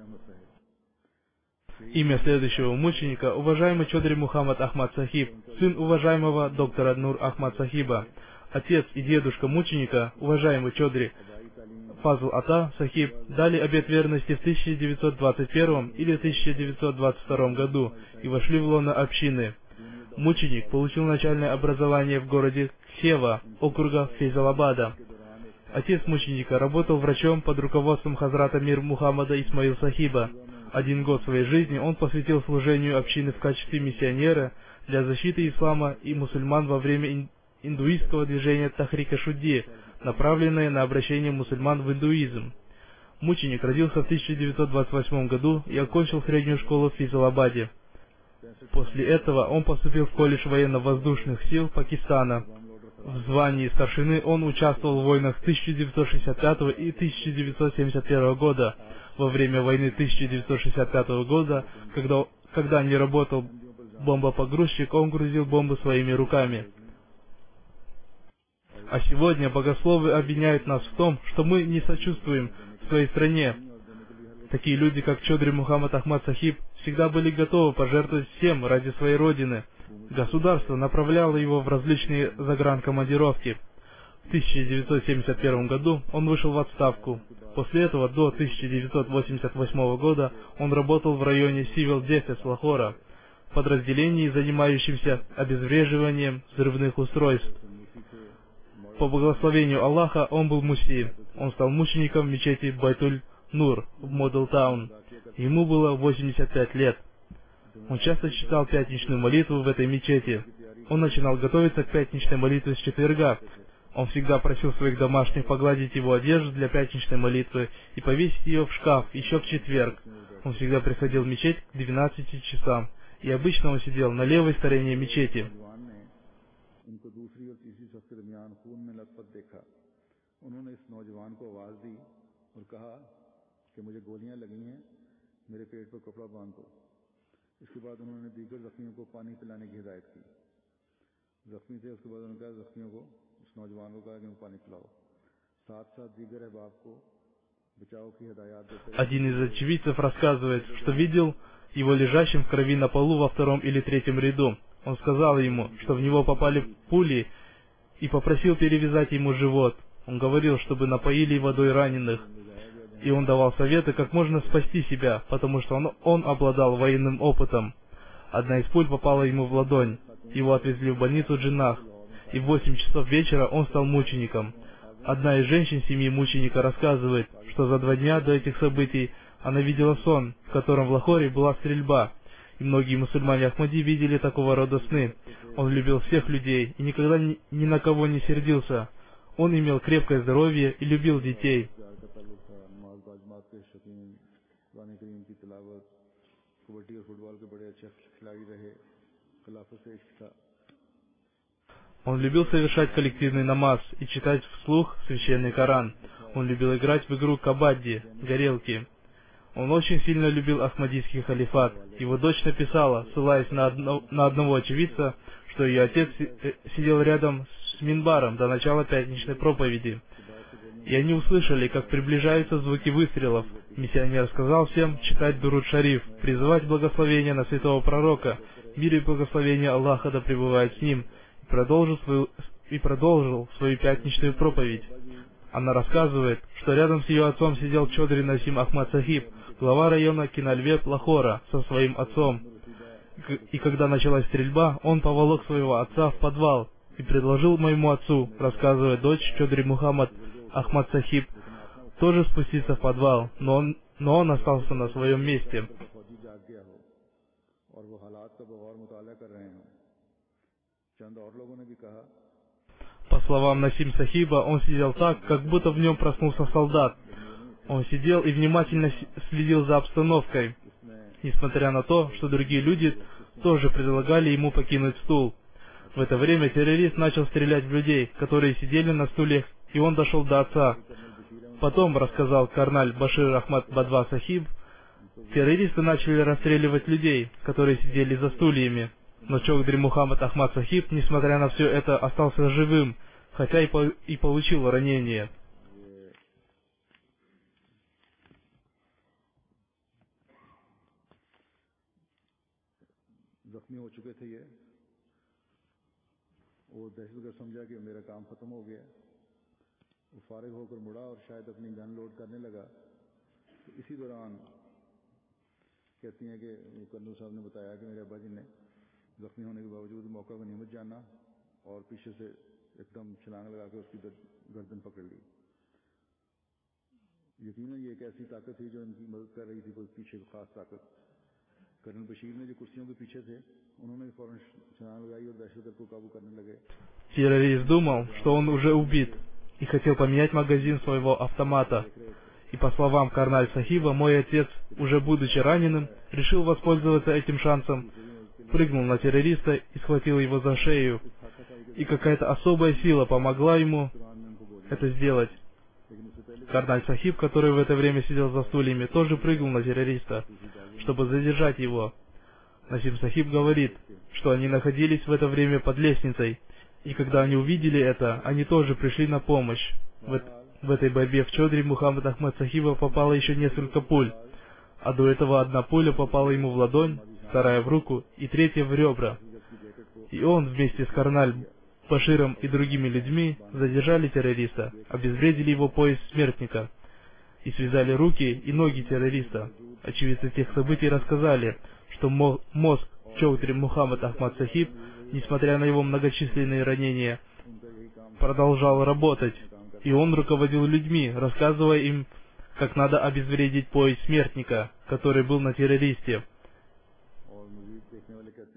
Имя следующего мученика — уважаемый Чодри Мухаммад Ахмад Сахиб, сын уважаемого доктора Нур Ахмад Сахиба. Отец и дедушка мученика, уважаемый Чодри Фазл Ата Сахиб, дали обет верности в 1921 или 1922 году и вошли в лоно общины. Мученик получил начальное образование в городе Ксева, округа Фейзалабада. Отец мученика работал врачом под руководством Хазрата Мир Мухаммада Исмаил Сахиба. 1 год своей жизни он посвятил служению общины в качестве миссионера для защиты ислама и мусульман во время индуистского движения Тахрика Шудди, направленное на обращение мусульман в индуизм. Мученик родился в 1928 году и окончил среднюю школу в Фейзалабаде. После этого он поступил в колледж военно-воздушных сил Пакистана. В звании старшины он участвовал в войнах 1965 и 1971 года. Во время войны 1965 года, когда не работал бомбопогрузчик, он грузил бомбы своими руками. А сегодня богословы обвиняют нас в том, что мы не сочувствуем своей стране. Такие люди, как Чодри Мухаммад Ахмад Сахиб, всегда были готовы пожертвовать всем ради своей родины. Государство направляло его в различные загранкомандировки. В 1971 году он вышел в отставку. После этого до 1988 года он работал в районе Civil Defense Лахора, в подразделении, занимающемся обезвреживанием взрывных устройств. По благословению Аллаха он был муфти. Он стал мучеником в мечети Байтуль Нур в Модел Таун. Ему было 85 лет. Он часто читал пятничную молитву в этой мечети. Он начинал готовиться к пятничной молитве с четверга. Он всегда просил своих домашних погладить его одежду для пятничной молитвы и повесить ее в шкаф еще в четверг. Он всегда приходил в мечеть к 12 часам, и обычно он сидел на левой стороне мечети. इसके बाद उन्होंने दीगर जख्मियों को पानी पिलाने की हिदायत की। जख्मी थे, उसके बाद उन्होंने कहा जख्मियों को, उस नौजवान को कहा कि उनको पानी पिलाओ। साथ साथ दीगर अहबाब को बचाव की हिदायत देते। Один из очевидцев рассказывает, что видел его лежащим в крови на полу во втором или третьем ряду. Он сказал ему, что в него попали пули, и попросил перевязать ему живот. Он говорил, чтобы напоили водой раненых. И он давал советы, как можно спасти себя, потому что он обладал военным опытом. Одна из пуль попала ему в ладонь. Его отвезли в больницу Джиннах, и в 8 часов вечера он стал мучеником. Одна из женщин семьи мученика рассказывает, что за 2 дня до этих событий она видела сон, в котором в Лахоре была стрельба, и многие мусульмане Ахмади видели такого рода сны. Он любил всех людей и никогда ни на кого не сердился. Он имел крепкое здоровье и любил детей. Он любил совершать коллективный намаз и читать вслух священный Коран. Он любил играть в игру кабадди, горелки. Он очень сильно любил ахмадийский халифат. Его дочь написала, ссылаясь на одного очевидца, что ее отец сидел рядом с минбаром до начала пятничной проповеди. И они услышали, как приближаются звуки выстрелов. Миссионер сказал всем читать Дуруд Шариф, призывать благословение на святого пророка, мир и благословение Аллаха да пребывает с ним, и продолжил свою пятничную проповедь. Она рассказывает, что рядом с ее отцом сидел Чодри Насим Ахмад Сахиб, глава района Кинальвет Лахора, со своим отцом. И когда началась стрельба, он поволок своего отца в подвал и предложил моему отцу, рассказывает дочь Чодри Мухаммад Ахмад Сахиб, тоже спуститься в подвал, но он остался на своем месте. По словам Насим Сахиба, он сидел так, как будто в нем проснулся солдат. Он сидел и внимательно следил за обстановкой, несмотря на то, что другие люди тоже предлагали ему покинуть стул. В это время террорист начал стрелять в людей, которые сидели на стульях, и он дошел до отца. Потом, рассказал Карналь Башир Ахмад Бадва Сахиб, террористы начали расстреливать людей, которые сидели за стульями. Но Чодри Мухаммад Ахмад Сахиб, несмотря на все это, остался живым, хотя и получил ранение. वो फारिग होकर मुड़ा और शायद अपनी गन लोड करने लगा। तो इसी दौरान कहती हैं कि कर्नल साहब ने बताया कि मेरे अब्बा जी ने जख्मी होने के बावजूद मौका को नियमित जाना और पीछे से एकदम छलांग लगा के उसकी गर्दन पकड़ ली। यकीनन ये एक ऐसी ताकत थी जो इनकी मदद कर रही थी, कोई पीछे खास ताकत। कर्नल बशीर ने जो कुर्सियों के पीछे थे, उन्होंने फौरन छलांग लगाई और दहशतगर्द को काबू करने लगे। Террорист думал, что он уже убит, и хотел поменять магазин своего автомата. И по словам Карналь Сахиба, мой отец, уже будучи раненым, решил воспользоваться этим шансом, прыгнул на террориста и схватил его за шею. И какая-то особая сила помогла ему это сделать. Карналь Сахиб, который в это время сидел за стульями, тоже прыгнул на террориста, чтобы задержать его. Насим Сахиб говорит, что они находились в это время под лестницей. И когда они увидели это, они тоже пришли на помощь. В этой борьбе в Чодри Мухаммад Ахмад Сахиба попало еще несколько пуль, а до этого одна пуля попала ему в ладонь, вторая в руку и третья в ребра. И он вместе с Карналь Баширом и другими людьми задержали террориста, обезвредили его пояс смертника и связали руки и ноги террориста. Очевидцы тех событий рассказали, что мозг Чодри Мухаммад Ахмад Сахиб, несмотря на его многочисленные ранения, продолжал работать, и он руководил людьми, рассказывая им, как надо обезвредить пояс смертника, который был на террористе.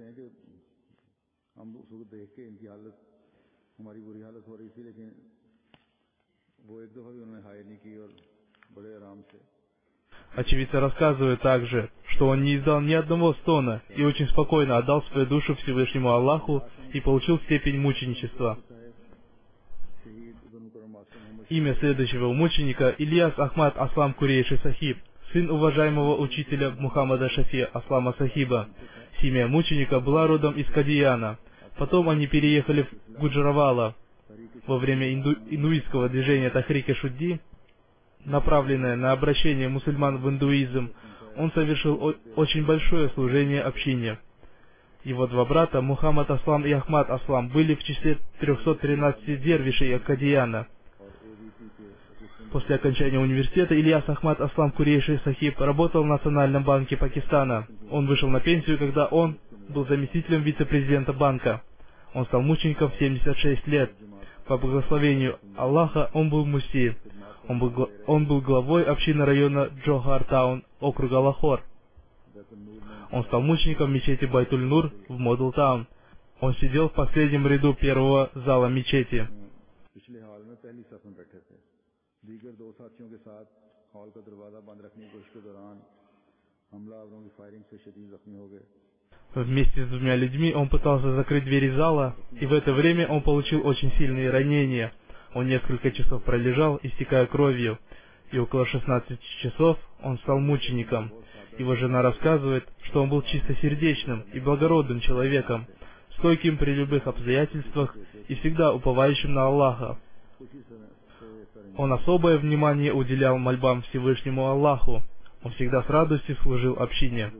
कहते हैं कि हम उसको देख के इनकी हालत हमारी बुरी हालत हो रही थी, लेकिन वो एक दफा भी उन्होंने हाय नहीं की और बड़े आराम से. Очевидцы рассказывают также, что он не издал ни одного стона и очень спокойно отдал свою душу Всевышнему Аллаху и получил степень мученичества. Имя следующего мученика — Ильяс Ахмад Аслам Курейши Сахиб, сын уважаемого учителя Мухаммада Шафи Аслама Сахиба. Семья мученика была родом из Кадияна. Потом они переехали в Гуджаравала. Во время индуистского движения Тахрики Шудди, направленное на обращение мусульман в индуизм, он совершил очень большое служение общине. Его два брата, Мухаммад Аслам и Ахмад Аслам, были в числе 313 дервишей Кадияна. После окончания университета Ильяс Ахмад Аслам Курейши Сахиб работал в Национальном банке Пакистана. Он вышел на пенсию, когда он был заместителем вице-президента банка. Он стал мучеником в 76 лет. По благословению Аллаха он был муфти. Он был главой общины района Джохар-таун, округа Лахор. Он стал мучеником мечети Байтуль-Нур в Модл-таун. Он сидел в последнем ряду первого зала мечети. Вместе с двумя людьми он пытался закрыть двери зала, и в это время он получил очень сильные ранения. Он несколько часов пролежал, истекая кровью, и около 16 часов он стал мучеником. Его жена рассказывает, что он был чистосердечным и благородным человеком, стойким при любых обстоятельствах и всегда уповающим на Аллаха. Он особое внимание уделял мольбам Всевышнему Аллаху. Он всегда с радостью служил общине.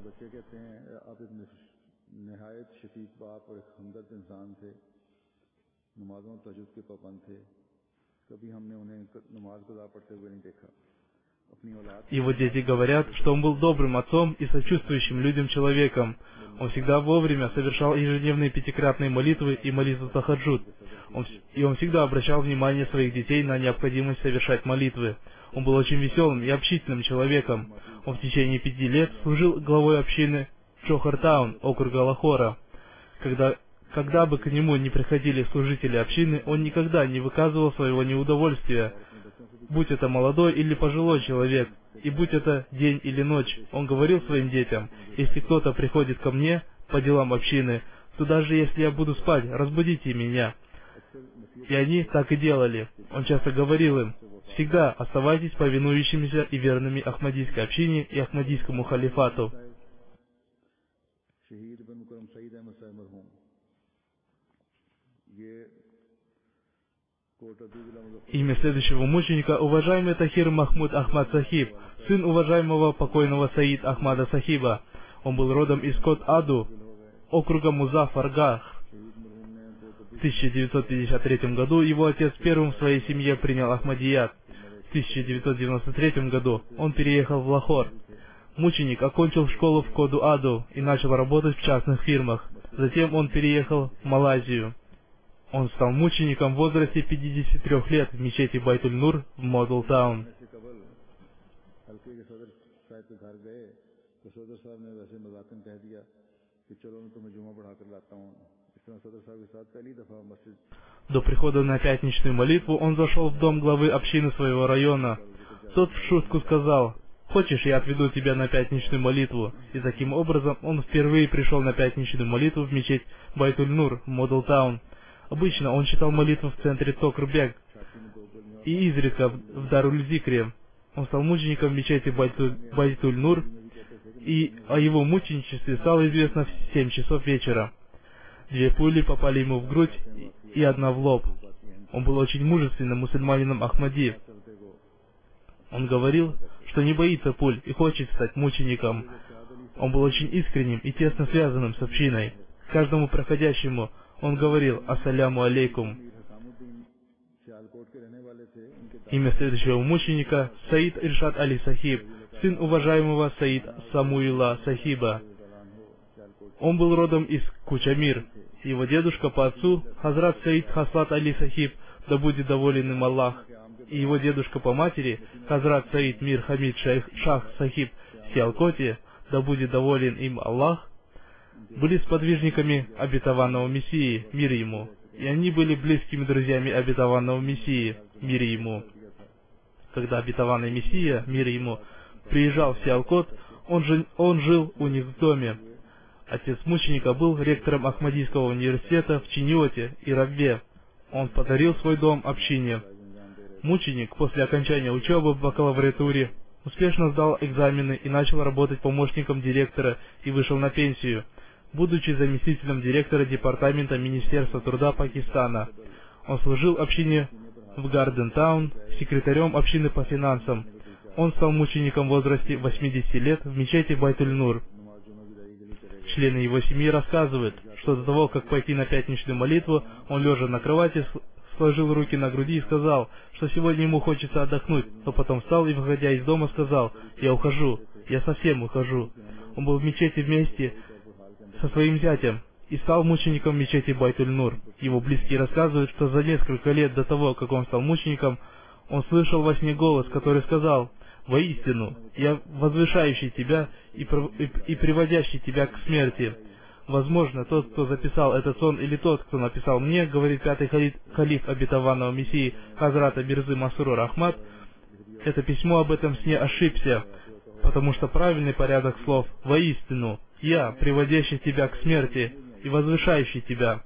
Его дети говорят, что он был добрым отцом и сочувствующим людям человеком. Он всегда вовремя совершал ежедневные пятикратные молитвы и молитву тахаджуд. Он всегда обращал внимание своих детей на необходимость совершать молитвы. Он был очень веселым и общительным человеком. Он в течение 5 лет служил главой общины Джохар-таун, округа Лахора. Когда бы к нему не приходили служители общины, он никогда не выказывал своего неудовольствия, будь это молодой или пожилой человек, и будь это день или ночь. Он говорил своим детям: если кто-то приходит ко мне по делам общины, то даже если я буду спать, разбудите меня. И они так и делали. Он часто говорил им: всегда оставайтесь повинующимися и верными Ахмадийской общине и Ахмадийскому халифату. Имя следующего мученика — уважаемый Тахир Махмуд Ахмад Сахиб, сын уважаемого покойного Саид Ахмада Сахиба. Он был родом из Кот-Аду, округа Музаффаргах. В 1953 году его отец первым в своей семье принял Ахмадият. В 1993 году он переехал в Лахор. Мученик окончил школу в Коду-Аду и начал работать в частных фирмах. Затем он переехал в Малайзию. Он стал мучеником в возрасте 53 лет в мечети Байтуль-Нур в Модл-таун. До прихода на пятничную молитву он зашел в дом главы общины своего района. Тот в шутку сказал: «Хочешь, я отведу тебя на пятничную молитву?» И таким образом он впервые пришел на пятничную молитву в мечеть Байтуль-Нур в Модл-таун. Обычно он читал молитву в центре Токр-Бег и изредка в Даруль-Зикре. Он стал мучеником в мечети Байтуль-Нур, и о его мученичестве стало известно в 7 часов вечера. 2 пули попали ему в грудь и 1 в лоб. Он был очень мужественным мусульманином Ахмади. Он говорил, что не боится пуль и хочет стать мучеником. Он был очень искренним и тесно связанным с общиной. Каждому проходящему он говорил: «Ассаляму алейкум». Имя следующего мученика — Саид Иршад Али Сахиб, сын уважаемого Саид Самуила Сахиба. Он был родом из Кучамир. Его дедушка по отцу — Хазрат Саид Хаслат Али Сахиб, да будет доволен им Аллах, и его дедушка по матери — Хазрат Саид Мир Хамид Шах Сахиб Сиалкоти, да будет доволен им Аллах, были сподвижниками обетованного Мессии, мир ему, и они были близкими друзьями обетованного Мессии, мир ему. Когда обетованный Мессия, мир ему, приезжал в Сиалкот, он жил у них в доме. Отец мученика был ректором Ахмадийского университета в Чиньоте и Равве. Он подарил свой дом общине. Мученик после окончания учебы в бакалавриатуре успешно сдал экзамены и начал работать помощником директора и вышел на пенсию, будучи заместителем директора департамента Министерства труда Пакистана. Он служил общине в Гардентаун, секретарем общины по финансам. Он стал мучеником в возрасте 80 лет в мечети Байтуль-Нур. Члены его семьи рассказывают, что до того, как пойти на пятничную молитву, он, лежа на кровати, сложил руки на груди и сказал, что сегодня ему хочется отдохнуть, но потом встал и, выходя из дома, сказал: «Я ухожу, я совсем ухожу». Он был в мечети вместе со своим зятем и стал мучеником мечети Байтуль-Нур. Его близкие рассказывают, что за несколько лет до того, как он стал мучеником, он слышал во сне голос, который сказал: «Воистину, я возвышающий тебя и приводящий тебя к смерти». Возможно, тот, кто записал этот сон, или тот, кто написал мне, говорит пятый халиф обетованного Мессии Хазрата Мирзы Масрур Ахмад, это письмо об этом сне ошибся, потому что правильный порядок слов «воистину, я, приводящий тебя к смерти и возвышающий тебя».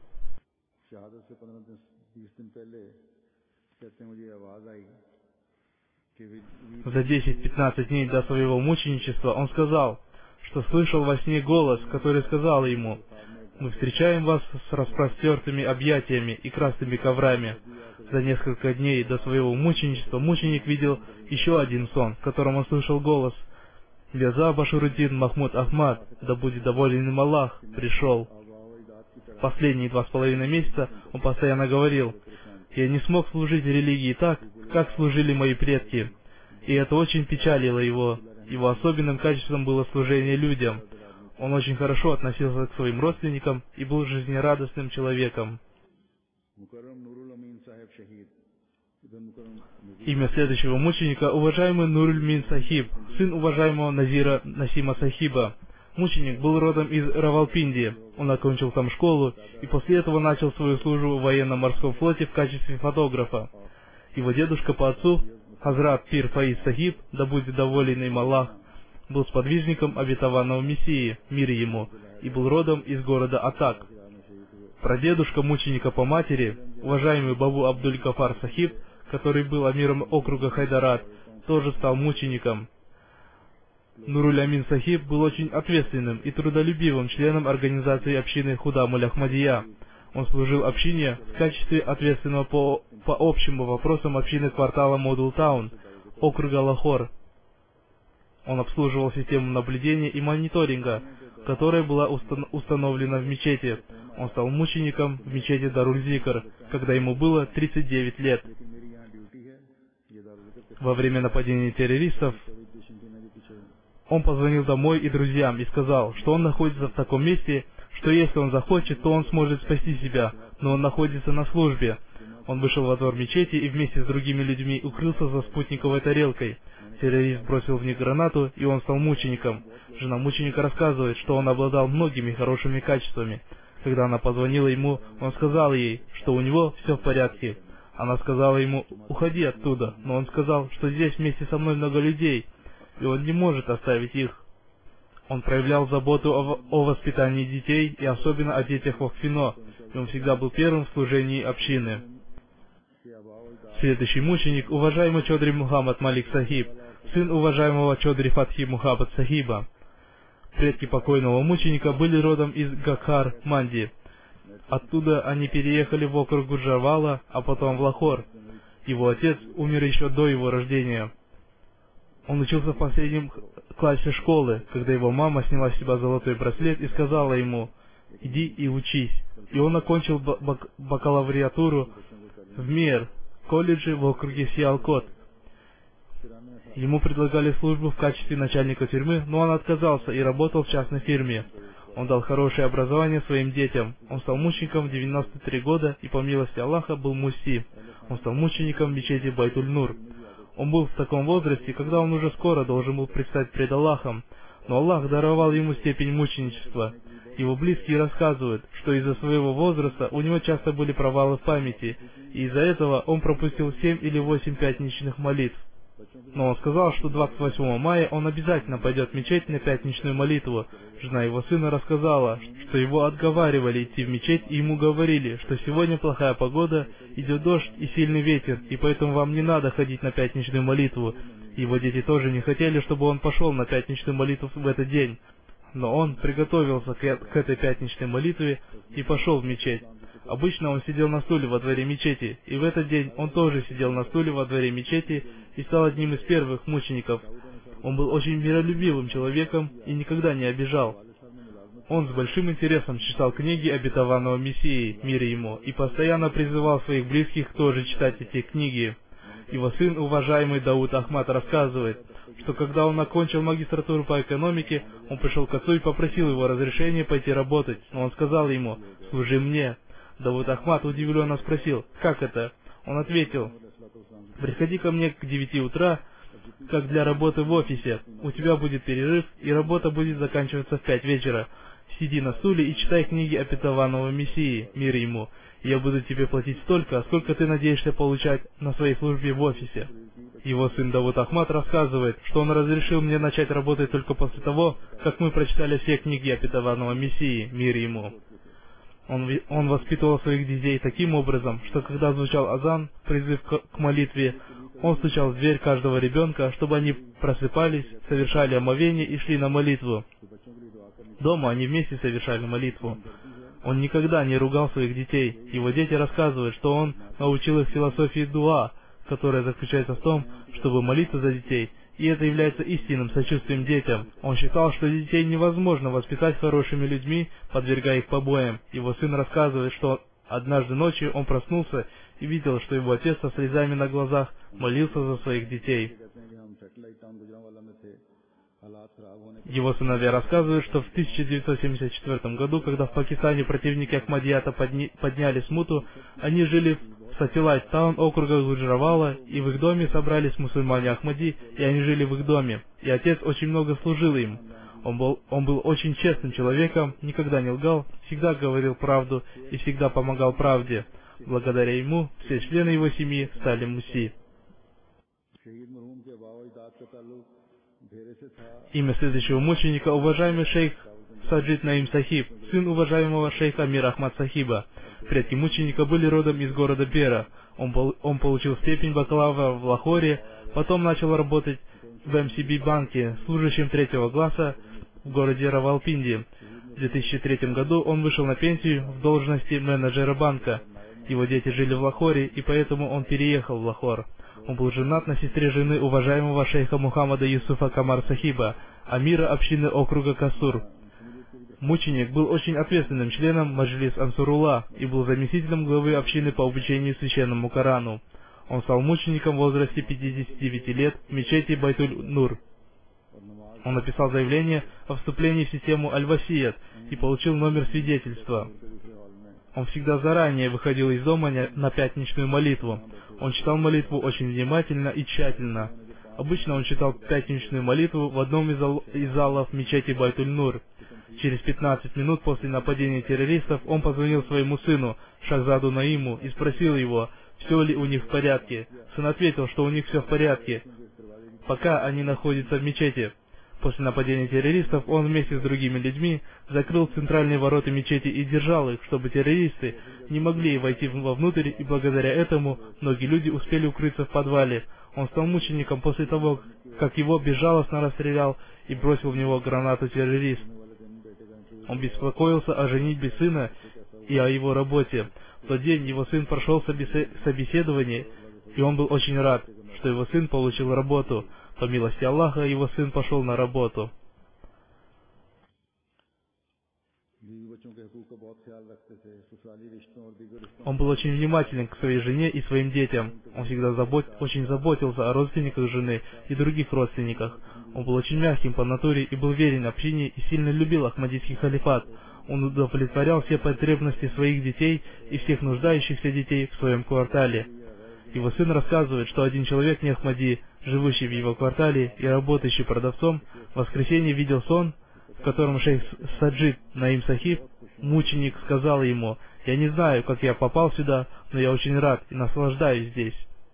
За 10-15 дней до своего мученичества он сказал, что слышал во сне голос, который сказал ему: «Мы встречаем вас с распростертыми объятиями и красными коврами». За несколько дней до своего мученичества мученик видел еще один сон, в котором он слышал голос: «Мирза Башируддин Махмуд Ахмад, да будет доволен им Аллах, пришел». Последние 2,5 месяца он постоянно говорил: «Я не смог служить религии так, как служили мои предки». И это очень печалило его. Его особенным качеством было служение людям. Он очень хорошо относился к своим родственникам и был жизнерадостным человеком. Имя следующего мученика — уважаемый Нуруль Мин Сахиб, сын уважаемого Назира Насима Сахиба. Мученик был родом из Равалпинди. Он окончил там школу и после этого начал свою службу в военно-морском флоте в качестве фотографа. Его дедушка по отцу, Хазрат Пир Фаиз Сахиб, да будет доволен им Аллах, был сподвижником обетованного Мессии, мир ему, и был родом из города Атак. Прадедушка мученика по матери, уважаемый Бабу Абдуль-Гафар Сахиб, который был амиром округа Хайдарат, тоже стал мучеником. Нуруль Амин Сахиб был очень ответственным и трудолюбивым членом организации общины Худамуль Ахмадия. Он служил общине в качестве ответственного по общим вопросам общины квартала Модул-Таун, округа Лахор. Он обслуживал систему наблюдения и мониторинга, которая была установлена в мечети. Он стал мучеником в мечети Даруль-Зикр, когда ему было 39 лет. Во время нападения террористов он позвонил домой и друзьям и сказал, что он находится в таком месте, что если он захочет, то он сможет спасти себя, но он находится на службе. Он вышел во двор мечети и вместе с другими людьми укрылся за спутниковой тарелкой. Террорист бросил в них гранату, и он стал мучеником. Жена мученика рассказывает, что он обладал многими хорошими качествами. Когда она позвонила ему, он сказал ей, что у него все в порядке. Она сказала ему: «Уходи оттуда», но он сказал, что здесь вместе со мной много людей, и он не может оставить их. Он проявлял заботу о воспитании детей и особенно о детях Вахфино, и он всегда был первым в служении общины. Следующий мученик — уважаемый Чодри Мухаммад Малик Сахиб, сын уважаемого Чодри Фатхи Мухаммад Сахиба. Предки покойного мученика были родом из Гакхар, Манди. Оттуда они переехали в округ Гуджарвала, а потом в Лахор. Его отец умер еще до его рождения. Он учился в последнем классе школы, когда его мама сняла с себя золотой браслет и сказала ему: «Иди и учись». И он окончил бакалавриатуру в МИР, колледже в округе Сиалкот. Ему предлагали службу в качестве начальника тюрьмы, но он отказался и работал в частной фирме. Он дал хорошее образование своим детям. Он стал мучеником в 93 года и, по милости Аллаха, был муфти. Он стал мучеником в мечети Байтуль-Нур. Он был в таком возрасте, когда он уже скоро должен был предстать пред Аллахом, но Аллах даровал ему степень мученичества. Его близкие рассказывают, что из-за своего возраста у него часто были провалы в памяти, и из-за этого он пропустил 7 или 8 пятничных молитв. Но он сказал, что 28 мая он обязательно пойдет в мечеть на пятничную молитву. Жена его сына рассказала, что его отговаривали идти в мечеть, и ему говорили, что сегодня плохая погода, идет дождь и сильный ветер, и поэтому вам не надо ходить на пятничную молитву. Его дети тоже не хотели, чтобы он пошел на пятничную молитву в этот день. Но он приготовился к этой пятничной молитве и пошел в мечеть. Обычно он сидел на стуле во дворе мечети, и в этот день он тоже сидел на стуле во дворе мечети и стал одним из первых мучеников. Он был очень миролюбивым человеком и никогда не обижал. Он с большим интересом читал книги обетованного Мессии, мир ему, и постоянно призывал своих близких тоже читать эти книги. Его сын, уважаемый Дауд Ахмад, рассказывает, что когда он окончил магистратуру по экономике, он пришел к отцу и попросил его разрешения пойти работать, но он сказал ему: «Служи мне». Дауд Ахмад удивленно спросил: «Как это?» Он ответил: «Приходи ко мне к 9 утра, как для работы в офисе. У тебя будет перерыв, и работа будет заканчиваться в 5 вечера. Сиди на стуле и читай книги обетованного Мессии, мир ему, и я буду тебе платить столько, сколько ты надеешься получать на своей службе в офисе». Его сын Дауд Ахмад рассказывает, что он разрешил мне начать работать только после того, как мы прочитали все книги обетованного Мессии, мир ему. Он воспитывал своих детей таким образом, что когда звучал азан, призыв к молитве, он стучал в дверь каждого ребенка, чтобы они просыпались, совершали омовение и шли на молитву. Дома они вместе совершали молитву. Он никогда не ругал своих детей. Его дети рассказывают, что он научил их философии дуа, которая заключается в том, чтобы молиться за детей, и это является истинным сочувствием детям. Он считал, что детей невозможно воспитать хорошими людьми, подвергая их побоям. Его сын рассказывает, что однажды ночью он проснулся и видел, что его отец со слезами на глазах молился за своих детей. Его сыновья рассказывают, что в 1974 году, когда в Пакистане противники Ахмадията подняли смуту, они жили в Сатилайт-таун округа Гуджравала, и в их доме собрались мусульмане Ахмади, и они жили в их доме. И отец очень много служил им. Он был очень честным человеком, никогда не лгал, всегда говорил правду и всегда помогал правде. Благодаря ему все члены его семьи стали муси. Имя следующего мученика — уважаемый шейх Саджид Наим Сахиб, сын уважаемого шейха Амира Ахмад Сахиба. Предки мученика были родом из города Бера. Он получил степень бакалавра в Лахоре, потом начал работать в МСБ банке, служащим 3-го класса в городе Равалпинди. В 2003 году он вышел на пенсию в должности менеджера банка. Его дети жили в Лахоре, и поэтому он переехал в Лахор. Он был женат на сестре жены уважаемого шейха Мухаммада Юсуфа Камар Сахиба, амира общины округа Касур. Мученик был очень ответственным членом Маджлис Ансурулла и был заместителем главы общины по обучению священному Корану. Он стал мучеником в возрасте 59 лет в мечети Байтуль-Нур. Он написал заявление о вступлении в систему Аль-Васият и получил номер свидетельства. Он всегда заранее выходил из дома на пятничную молитву. Он читал молитву очень внимательно и тщательно. Обычно он читал пятничную молитву в одном из залов мечети Байтуль-Нур. Через 15 минут после нападения террористов он позвонил своему сыну, Шахзаду Наиму, и спросил его, все ли у них в порядке. Сын ответил, что у них все в порядке, пока они находятся в мечети. После нападения террористов он вместе с другими людьми закрыл центральные ворота мечети и держал их, чтобы террористы не могли войти вовнутрь, и благодаря этому многие люди успели укрыться в подвале. Он стал мучеником после того, как его безжалостно расстрелял и бросил в него гранату террорист. Он беспокоился о женитьбе сына и о его работе. В тот день его сын прошел собеседование, и он был очень рад, что его сын получил работу. По милости Аллаха, его сын пошел на работу. Он был очень внимателен к своей жене и своим детям. Он всегда очень заботился о родственниках жены и других родственниках. Он был очень мягким по натуре и был верен общине и сильно любил Ахмадийский халифат. Он удовлетворял все потребности своих детей и всех нуждающихся детей в своем квартале. Его сын рассказывает, что один человек не Ахмади, живущий в его квартале и работающий продавцом, в воскресенье видел сон, в котором шейх Саджид Наим Сахиб, мученик, сказал ему: «Я не знаю, как я попал сюда, но я очень рад и наслаждаюсь здесь».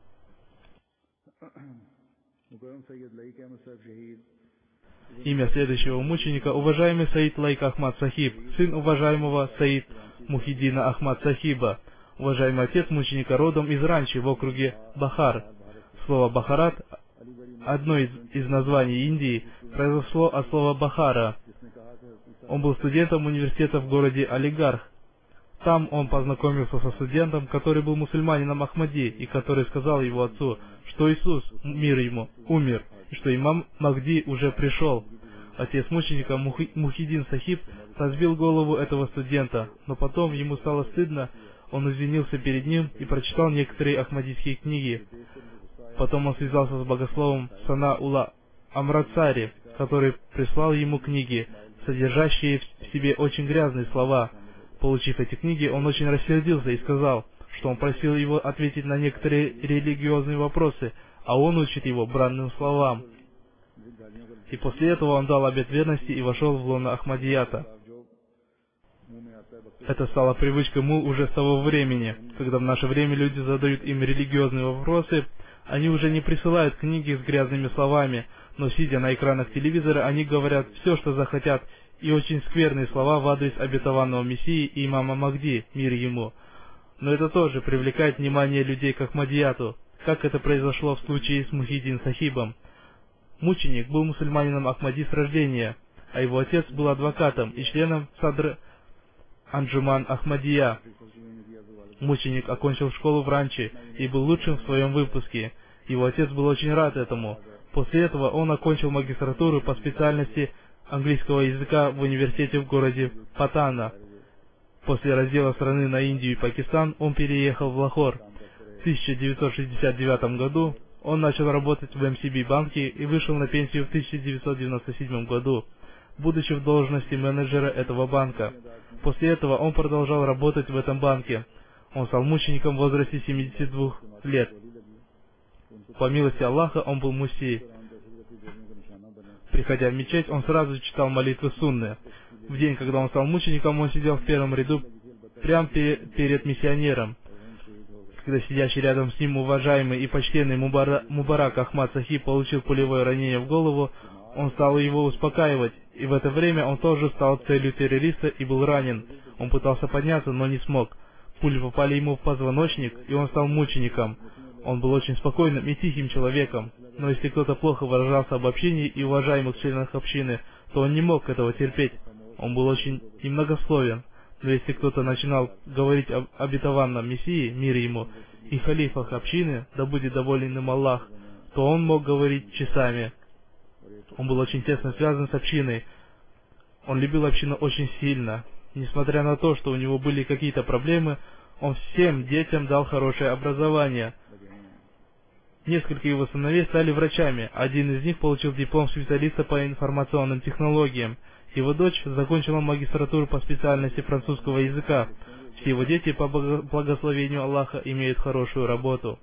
Имя следующего мученика — уважаемый Саид Лайк Ахмад Сахиб, сын уважаемого Саид Мухиддина Ахмад Сахиба. Уважаемый отец мученика родом из Ранчи в округе Бахар. Слово «Бахарат», одно из названий Индии, произошло от слова «Бахара». Он был студентом университета в городе Алигарх. Там он познакомился со студентом, который был мусульманином Ахмади, и который сказал его отцу, что Иисус, мир ему, умер, и что имам Махди уже пришел. Отец мученика Мухиддин Сахиб разбил голову этого студента, но потом ему стало стыдно, он извинился перед ним и прочитал некоторые ахмадийские книги. Потом он связался с богословом Сана-Ула Амрацари, который прислал ему книги, содержащие в себе очень грязные слова. Получив эти книги, он очень рассердился и сказал, что он просил его ответить на некоторые религиозные вопросы, а он учит его бранным словам. И после этого он дал обет верности и вошел в лоно Ахмадията. Это стало привычкой мул уже с того времени. Когда в наше время люди задают им религиозные вопросы, они уже не присылают книги с грязными словами, но сидя на экранах телевизора, они говорят все, что захотят, и очень скверные слова в адрес обетованного Мессии и имама Махди, мир ему. Но это тоже привлекает внимание людей к Ахмадияту, как это произошло в случае с Мухиддин Сахибом. Мученик был мусульманином Ахмади с рождения, а его отец был адвокатом и членом Садр Анджуман Ахмадия. Мученик окончил школу в Ранчи и был лучшим в своем выпуске. Его отец был очень рад этому. После этого он окончил магистратуру по специальности английского языка в университете в городе Патана. После раздела страны на Индию и Пакистан он переехал в Лахор. В 1969 году он начал работать в МСБ банке и вышел на пенсию в 1997 году, будучи в должности менеджера этого банка. После этого он продолжал работать в этом банке. Он стал мучеником в возрасте 72 лет. По милости Аллаха он был муси. Приходя в мечеть, он сразу читал молитвы сунны. В день, когда он стал мучеником, он сидел в первом ряду прямо перед миссионером. Когда сидящий рядом с ним уважаемый и почтенный Мубарак Ахмад Сахиб получил пулевое ранение в голову, он стал его успокаивать, и в это время он тоже стал целью террориста и был ранен. Он пытался подняться, но не смог. Пули попали ему в позвоночник, и он стал мучеником. Он был очень спокойным и тихим человеком, но если кто-то плохо выражался об общине и уважаемых членах общины, то он не мог этого терпеть. Он был очень немногословен, но если кто-то начинал говорить об обетованном Мессии, мир ему, и халифах общины, да будет доволен им Аллах, то он мог говорить часами. Он был очень тесно связан с общиной. Он любил общину очень сильно. Несмотря на то, что у него были какие-то проблемы, он всем детям дал хорошее образование. Несколько его сыновей стали врачами. Один из них получил диплом специалиста по информационным технологиям. Его дочь закончила магистратуру по специальности французского языка. Все его дети, по благословению Аллаха, имеют хорошую работу.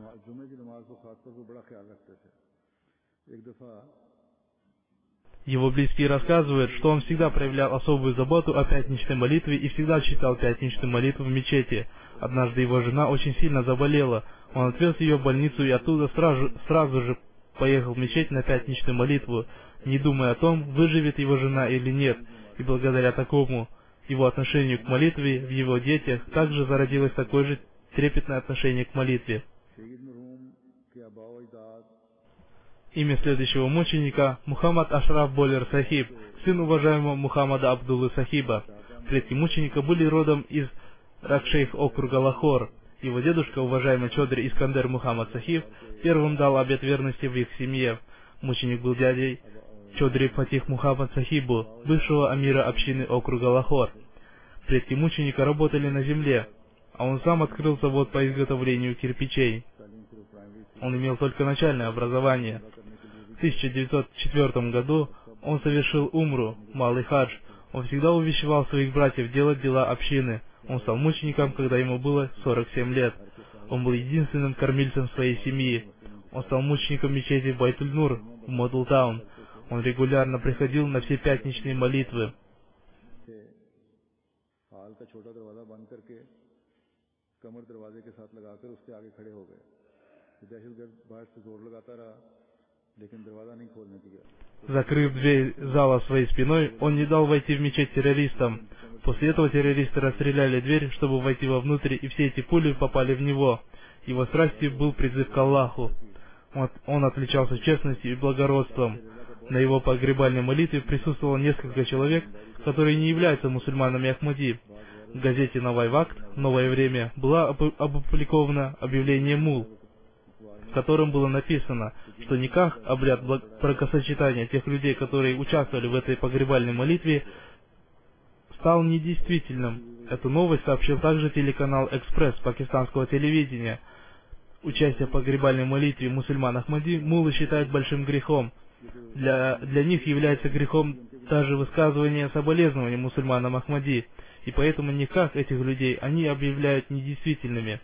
Его близкие рассказывают, что он всегда проявлял особую заботу о пятничной молитве и всегда читал пятничную молитву в мечети. Однажды его жена очень сильно заболела. Он отвез ее в больницу и оттуда сразу же поехал в мечеть на пятничную молитву, не думая о том, выживет его жена или нет. И благодаря такому его отношению к молитве в его детях также зародилось такое же трепетное отношение к молитве. Имя следующего мученика — Мухаммад Ашраф Болер Сахиб, сын уважаемого Мухаммада Абдуллы Сахиба. Предки мученика были родом из Ракшейх округа Лахор. Его дедушка, уважаемый Чодри Искандер Мухаммад Сахиб, первым дал обет верности в их семье. Мученик был дядей Чодри Фатих Мухаммад Сахибу, бывшего амира общины округа Лахор. Предки мученика работали на земле, а он сам открыл завод по изготовлению кирпичей. Он имел только начальное образование. В 1904 году он совершил умру, малый хадж. Он всегда увещевал своих братьев делать дела общины. Он стал мучеником, когда ему было 47 лет. Он был единственным кормильцем своей семьи. Он стал мучеником мечети Байтуль-Нур в Модл-Таун. Он регулярно приходил на все пятничные молитвы. हाल का छोटा दरवाजा बंद करके कमर दरवाजे के साथ लगाकर उसके आगे खड़े हो गए। दहशतगर्द बाहर से जोर लगाता रहा लेकिन दरवाजा नहीं खोलने दिया। Закрыв дверь зала своей спиной, он не дал войти в мечеть террористам. После этого террористы расстреляли дверь, чтобы войти вовнутрь, и все эти пули попали в него. Его страстью был призыв к Аллаху. Он отличался честностью и благородством. На его погребальной молитве присутствовало несколько человек, которые не являются мусульманами Ахмади. В газете «Новый Вакт» «Новое время» было опубликовано объявление мул, в котором было написано, что никах, обряд бракосочетания тех людей, которые участвовали в этой погребальной молитве, стал недействительным. Эту новость сообщил также телеканал «Экспресс» пакистанского телевидения. Участие в погребальной молитве мусульман Ахмади муллы считают большим грехом. Для них является грехом даже высказывание соболезнования мусульманам Ахмади, и поэтому никак этих людей они объявляют недействительными.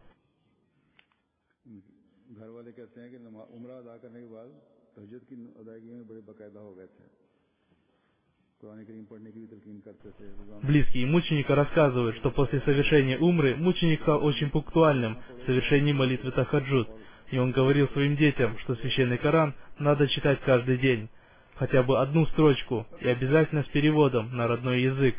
Близкие мученика рассказывают, что после совершения умры мученик стал очень пунктуальным в совершении молитвы тахаджуд, и он говорил своим детям, что священный Коран надо читать каждый день, хотя бы одну строчку, и обязательно с переводом на родной язык.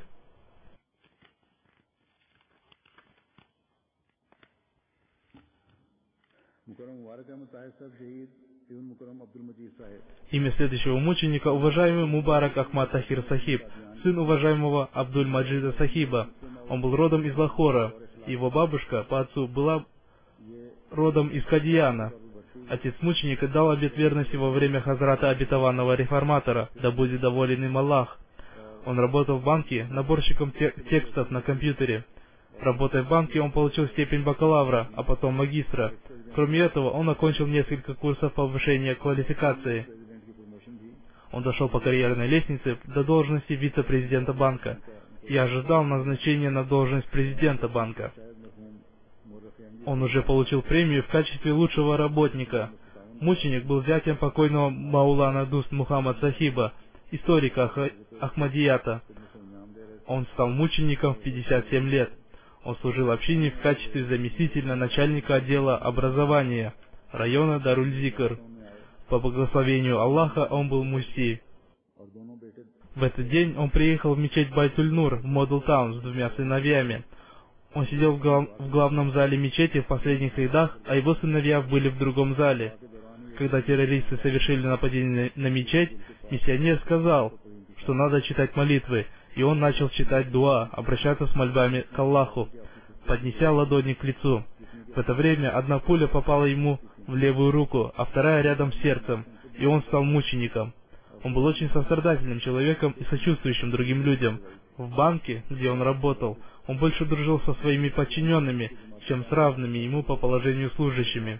Имя следующего мученика — уважаемый Мубарак Ахмад Тахир Сахиб, сын уважаемого Абдуль-Маджида Сахиба. Он был родом из Лахора. Его бабушка по отцу была родом из Кадияна. Отец мученика дал обет верности во время хазрата обетованного реформатора, да будет доволен им Аллах. Он работал в банке наборщиком текстов на компьютере. Работая в банке, он получил степень бакалавра, а потом магистра. Кроме этого, он окончил несколько курсов повышения квалификации. Он дошел по карьерной лестнице до должности вице-президента банка и ожидал назначения на должность президента банка. Он уже получил премию в качестве лучшего работника. Мученик был зятем покойного Маулана Дуст Мухаммад Сахиба, историка Ахмадията. Он стал мучеником в 57 лет. Он служил общине в качестве заместителя начальника отдела образования района Даруль-Зикр. По благословению Аллаха он был муфти. В этот день он приехал в мечеть Байтуль-Нур в Модл-Таун с двумя сыновьями. Он сидел в главном зале мечети в последних рядах, а его сыновья были в другом зале. Когда террористы совершили нападение на мечеть, миссионер сказал, что надо читать молитвы, и он начал читать дуа, обращаться с мольбами к Аллаху, поднеся ладони к лицу. В это время одна пуля попала ему в левую руку, а вторая рядом с сердцем, и он стал мучеником. Он был очень сострадательным человеком и сочувствующим другим людям. В банке, где он работал, он больше дружил со своими подчиненными, чем с равными ему по положению служащими.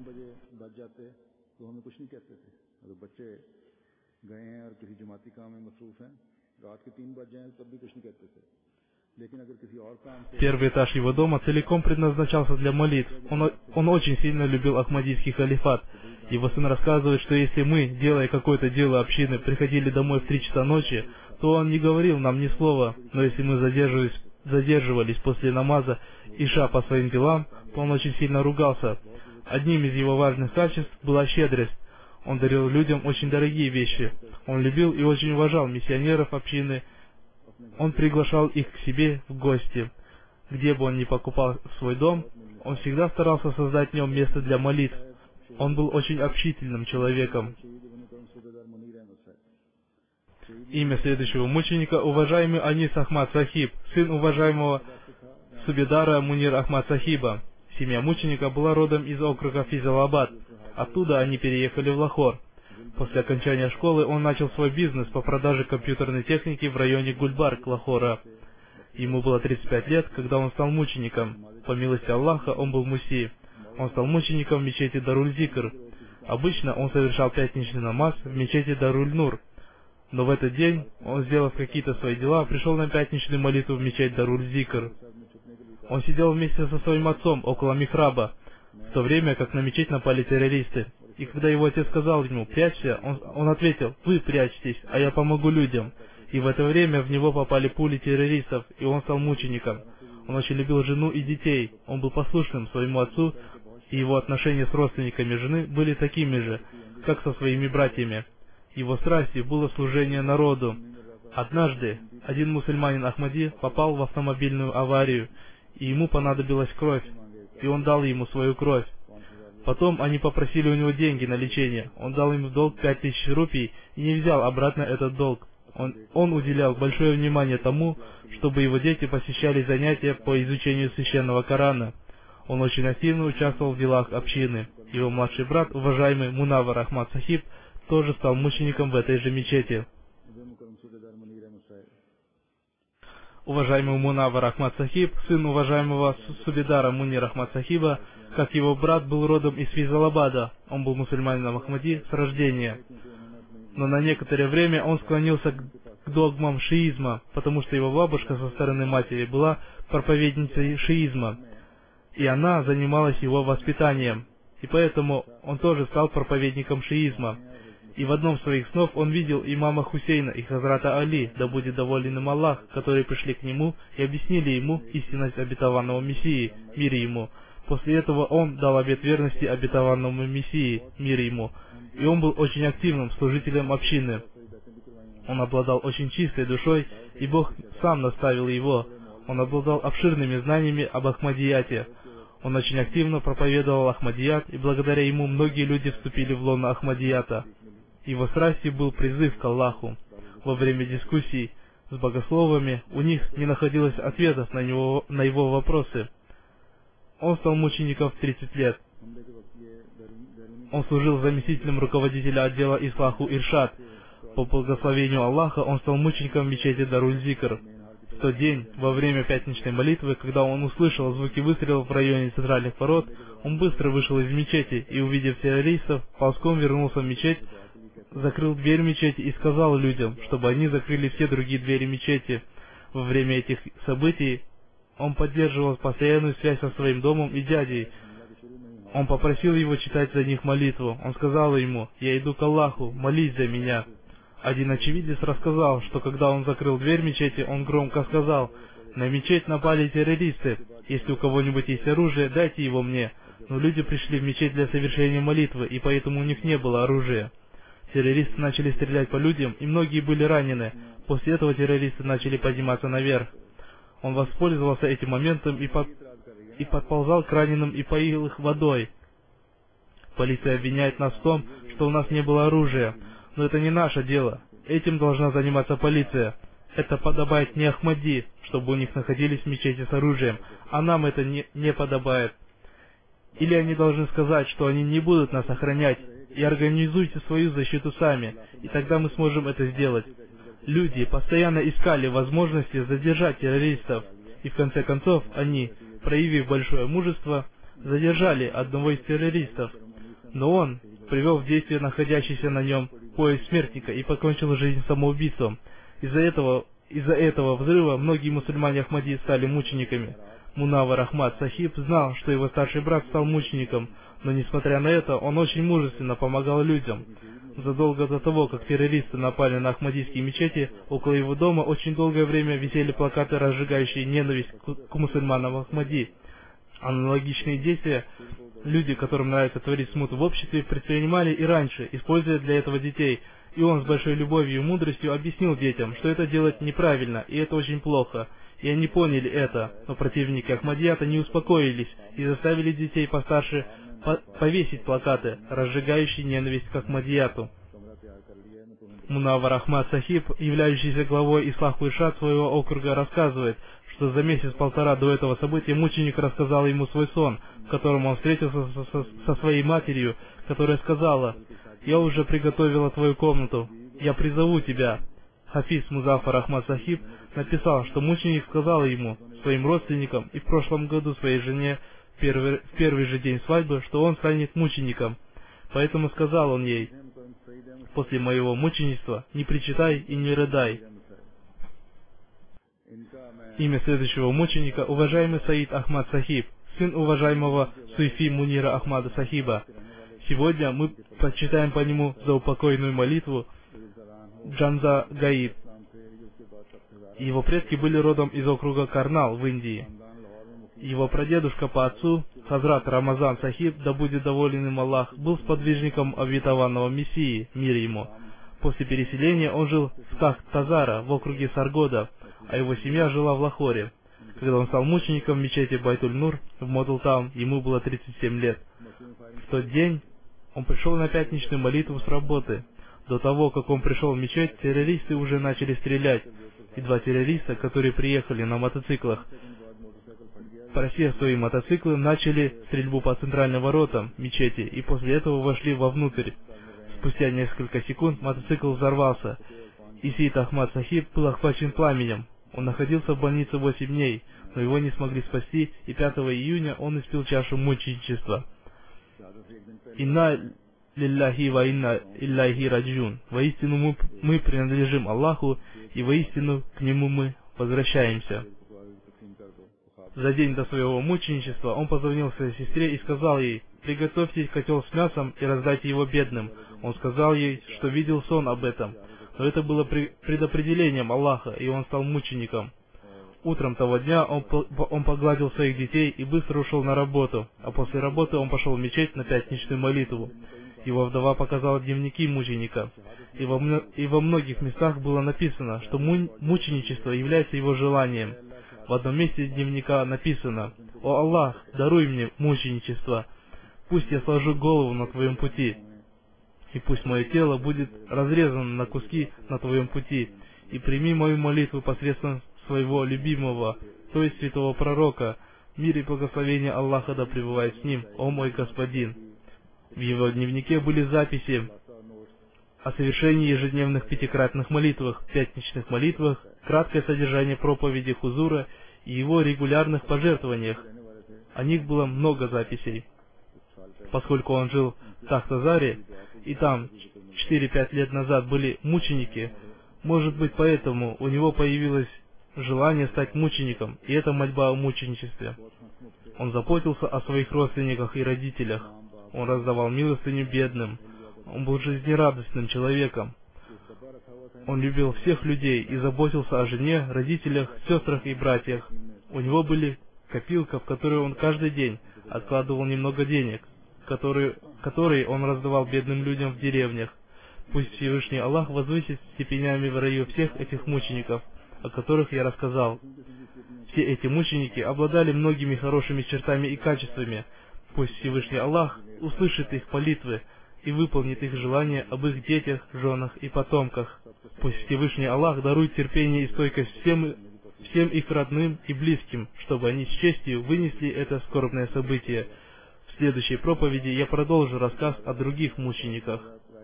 Первый этаж его дома целиком предназначался для молитв. Он очень сильно любил Ахмадийский халифат. Его сын рассказывает, что если мы, делая какое-то дело общины, приходили домой в 3 часа ночи, то он не говорил нам ни слова, но если мы задерживались после намаза Иша по своим делам, то он очень сильно ругался. Одним из его важных качеств была щедрость. Он дарил людям очень дорогие вещи. Он любил и очень уважал миссионеров общины. Он приглашал их к себе в гости. Где бы он ни покупал свой дом, он всегда старался создать в нем место для молитв. Он был очень общительным человеком. Имя следующего мученика — уважаемый Анис Ахмад Сахиб, сын уважаемого Субедара Мунир Ахмад Сахиба. Семья мученика была родом из округа Физалабад. Оттуда они переехали в Лахор. После окончания школы он начал свой бизнес по продаже компьютерной техники в районе Гульбарг, Лахора. Ему было 35 лет, когда он стал мучеником. По милости Аллаха он был муфти. Он стал мучеником в мечети Даруль-Зикр. Обычно он совершал пятничный намаз в мечети Даруль-Нур. Но в этот день он, сделав какие-то свои дела, пришел на пятничную молитву в мечеть Даруль-Зикр. Он сидел вместе со своим отцом около михраба, в то время как на мечеть напали террористы. И когда его отец сказал ему: «Прячься», он ответил: «Вы прячьтесь, а я помогу людям». И в это время в него попали пули террористов, и он стал мучеником. Он очень любил жену и детей, он был послушным своему отцу, и его отношения с родственниками жены были такими же, как со своими братьями. Его страстью было служение народу. Однажды один мусульманин Ахмади попал в автомобильную аварию, и ему понадобилась кровь, и он дал ему свою кровь. Потом они попросили у него деньги на лечение. Он дал им в долг 5000 рупий и не взял обратно этот долг. Он уделял большое внимание тому, чтобы его дети посещали занятия по изучению священного Корана. Он очень активно участвовал в делах общины. Его младший брат, уважаемый Мунаввар Ахмад Сахиб, тоже стал мучеником в этой же мечети. Уважаемый Мунаввар Ахмад Сахиб, сын уважаемого Субедара Мунира Ахмад Сахиба, как его брат, был родом из Физалабада. Он был мусульманином Ахмади с рождения. Но на некоторое время он склонился к догмам шиизма, потому что его бабушка со стороны матери была проповедницей шиизма, и она занималась его воспитанием, и поэтому он тоже стал проповедником шиизма. И в одном из своих снов он видел имама Хусейна и Хазрата Али, да будет доволен им Аллах, которые пришли к нему и объяснили ему истинность обетованного Мессии, мир ему. После этого он дал обет верности обетованному Мессии, мир ему, и он был очень активным служителем общины. Он обладал очень чистой душой, и Бог сам наставил его. Он обладал обширными знаниями об Ахмадияте. Он очень активно проповедовал Ахмадият, и благодаря ему многие люди вступили в лоно Ахмадията. Его страстью был призыв к Аллаху. Во время дискуссий с богословами у них не находилось ответов на его вопросы. Он стал мучеником в 30 лет. Он служил заместителем руководителя отдела Ислаху Иршад. По благословению Аллаха он стал мучеником в мечети Даруль-Зикр. В тот день, во время пятничной молитвы, когда он услышал звуки выстрелов в районе центральных ворот, он быстро вышел из мечети и, увидев террористов, ползком вернулся в мечеть, закрыл дверь мечети и сказал людям, чтобы они закрыли все другие двери мечети. Во время этих событий он поддерживал постоянную связь со своим домом и дядей. Он попросил его читать за них молитву. Он сказал ему: «Я иду к Аллаху, молись за меня». Один очевидец рассказал, что когда он закрыл дверь мечети, он громко сказал: «На мечеть напали террористы. Если у кого-нибудь есть оружие, дайте его мне». Но люди пришли в мечеть для совершения молитвы, и поэтому у них не было оружия. Террористы начали стрелять по людям, и многие были ранены. После этого террористы начали подниматься наверх. Он воспользовался этим моментом и подползал к раненым и поил их водой. Полиция обвиняет нас в том, что у нас не было оружия. Но это не наше дело. Этим должна заниматься полиция. Это подобает не Ахмади, чтобы у них находились мечети с оружием, а нам это не подобает. Или они должны сказать, что они не будут нас охранять, и организуйте свою защиту сами, и тогда мы сможем это сделать. Люди постоянно искали возможности задержать террористов, и в конце концов они, проявив большое мужество, задержали одного из террористов. Но он привел в действие находящийся на нем пояс смертника и покончил жизнь самоубийством. Из-за этого взрыва многие мусульмане Ахмади стали мучениками. Мунаввар Ахмад Сахиб знал, что его старший брат стал мучеником, но несмотря на это, он очень мужественно помогал людям. Задолго до того, как террористы напали на ахмадийские мечети, около его дома очень долгое время висели плакаты, разжигающие ненависть к мусульманам Ахмади. Аналогичные действия люди, которым нравится творить смуту в обществе, предпринимали и раньше, используя для этого детей, и он с большой любовью и мудростью объяснил детям, что это делать неправильно, и это очень плохо. И они поняли это, но противники Ахмадията не успокоились и заставили детей постарше повесить плакаты, разжигающие ненависть к Ахмадияту. Мунаввар Ахмад Сахиб, являющийся главой Ислаху Иршад своего округа, рассказывает, что за месяц-полтора до этого события мученик рассказал ему свой сон, в котором он встретился со своей матерью, которая сказала: «Я уже приготовила твою комнату, я призову тебя». Хафиз Музаффар Ахмад Сахиб написал, что мученик сказал ему, своим родственникам и в прошлом году своей жене в первый же день свадьбы, что он станет мучеником. Поэтому сказал он ей: «После моего мученичества не причитай и не рыдай». Имя следующего мученика — уважаемый Саид Ахмад Сахиб, сын уважаемого Суйфи Мунира Ахмада Сахиба. Сегодня мы почитаем по нему заупокойную молитву Джанза Гаиб. Его предки были родом из округа Карнал в Индии. Его прадедушка по отцу, Хазрат Рамазан Сахиб, да будет доволен им Аллах, был сподвижником обетованного Мессии, мир ему. После переселения он жил в Тахт-Тазара в округе Саргода, а его семья жила в Лахоре. Когда он стал мучеником в мечети Байтуль-Нур в Модл-Таун, ему было 37 лет. В тот день он пришел на пятничную молитву с работы. До того, как он пришел в мечеть, террористы уже начали стрелять, и два террориста, которые приехали на мотоциклах, просев свои мотоциклы, начали стрельбу по центральным воротам мечети, и после этого вошли вовнутрь. Спустя несколько секунд мотоцикл взорвался, и Сейд Ахмад Сахиб был охвачен пламенем. Он находился в больнице 8 дней, но его не смогли спасти, и 5 июня он испил чашу мученичества. «Инна лилляхи ва инна илляхи раджун». Воистину мы принадлежим Аллаху, и воистину к Нему мы возвращаемся. За день до своего мученичества он позвонил своей сестре и сказал ей: «Приготовьте котел с мясом и раздайте его бедным». Он сказал ей, что видел сон об этом, но это было предопределением Аллаха, и он стал мучеником. Утром того дня он погладил своих детей и быстро ушел на работу, а после работы он пошел в мечеть на пятничную молитву. Его вдова показала дневники мученика, и во многих местах было написано, что мученичество является его желанием. В одном месте дневника написано: «О Аллах, даруй мне мученичество, пусть я сложу голову на Твоем пути, и пусть мое тело будет разрезано на куски на Твоем пути, и прими мою молитву посредством своего любимого, то есть святого пророка, мир и благословение Аллаха да пребывает с ним, о мой господин». В его дневнике были записи о совершении ежедневных пятикратных молитвах, пятничных молитвах, краткое содержание проповеди Хузура и его регулярных пожертвованиях. О них было много записей. Поскольку он жил в Тахт-Тазаре, и там 4-5 лет назад были мученики, может быть, поэтому у него появилось желание стать мучеником, и это мольба о мученичестве. Он заботился о своих родственниках и родителях. Он раздавал милостыню бедным. Он был жизнерадостным человеком. Он любил всех людей и заботился о жене, родителях, сестрах и братьях. У него были копилка, в которую он каждый день откладывал немного денег, которые он раздавал бедным людям в деревнях. Пусть Всевышний Аллах возвысит степенями в раю всех этих мучеников, о которых я рассказал. Все эти мученики обладали многими хорошими чертами и качествами. Пусть Всевышний Аллах услышит их молитвы и выполнит их желания об их детях, женах и потомках. Пусть Всевышний Аллах дарует терпение и стойкость всем их родным и близким, чтобы они с честью вынесли это скорбное событие. В следующей проповеди я продолжу рассказ о других мучениках.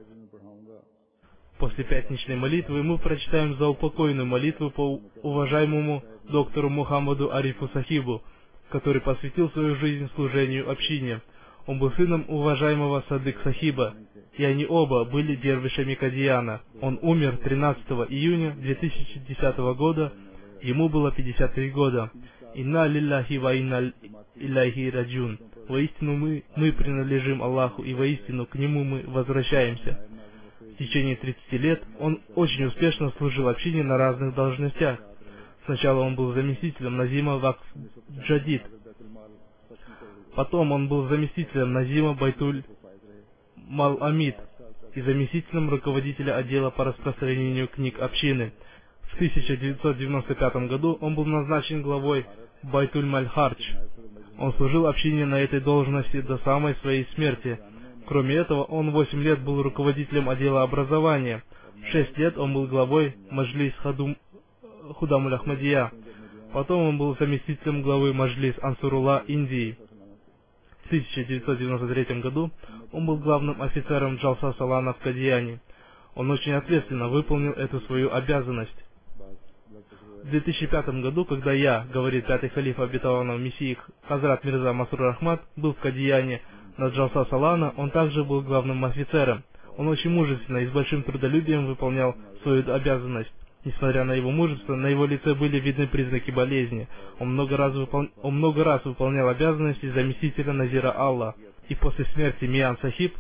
После пятничной молитвы мы прочитаем заупокойную молитву по уважаемому доктору Мухаммаду Арифу Сахибу, который посвятил свою жизнь служению общине. Он был сыном уважаемого Садык Сахиба, и они оба были дервишами Кадияна. Он умер 13 июня 2010 года, ему было 53 года. «Инна лилляхи ва инна илляхи раджун». Воистину мы принадлежим Аллаху, и воистину к Нему мы возвращаемся. В течение 30 лет он очень успешно служил общине на разных должностях. Сначала он был заместителем Назима Вакф Джадид. Потом он был заместителем Назима Байтуль Мал-Амид и заместителем руководителя отдела по распространению книг общины. В 1995 году он был назначен главой Байтуль Маль-Хардж. Он служил общине на этой должности до самой своей смерти. Кроме этого, он 8 лет был руководителем отдела образования. 6 лет он был главой Маджлис Худамуль Ахмадия. Потом он был заместителем главы Маджлис Ансурулла Индии. В 1993 году он был главным офицером Джалса Салана в Кадияне. Он очень ответственно выполнил эту свою обязанность. В 2005 году, когда я, говорит пятый халиф обетованного Мессии Хазрат Мирза Масрур Ахмад, был в Кадияне на Джалса Салана, он также был главным офицером. Он очень мужественно и с большим трудолюбием выполнял свою обязанность. Несмотря на его мужество, на его лице были видны признаки болезни. Он много раз выполнял обязанности заместителя Назира Алла. И после смерти Миян Сахиб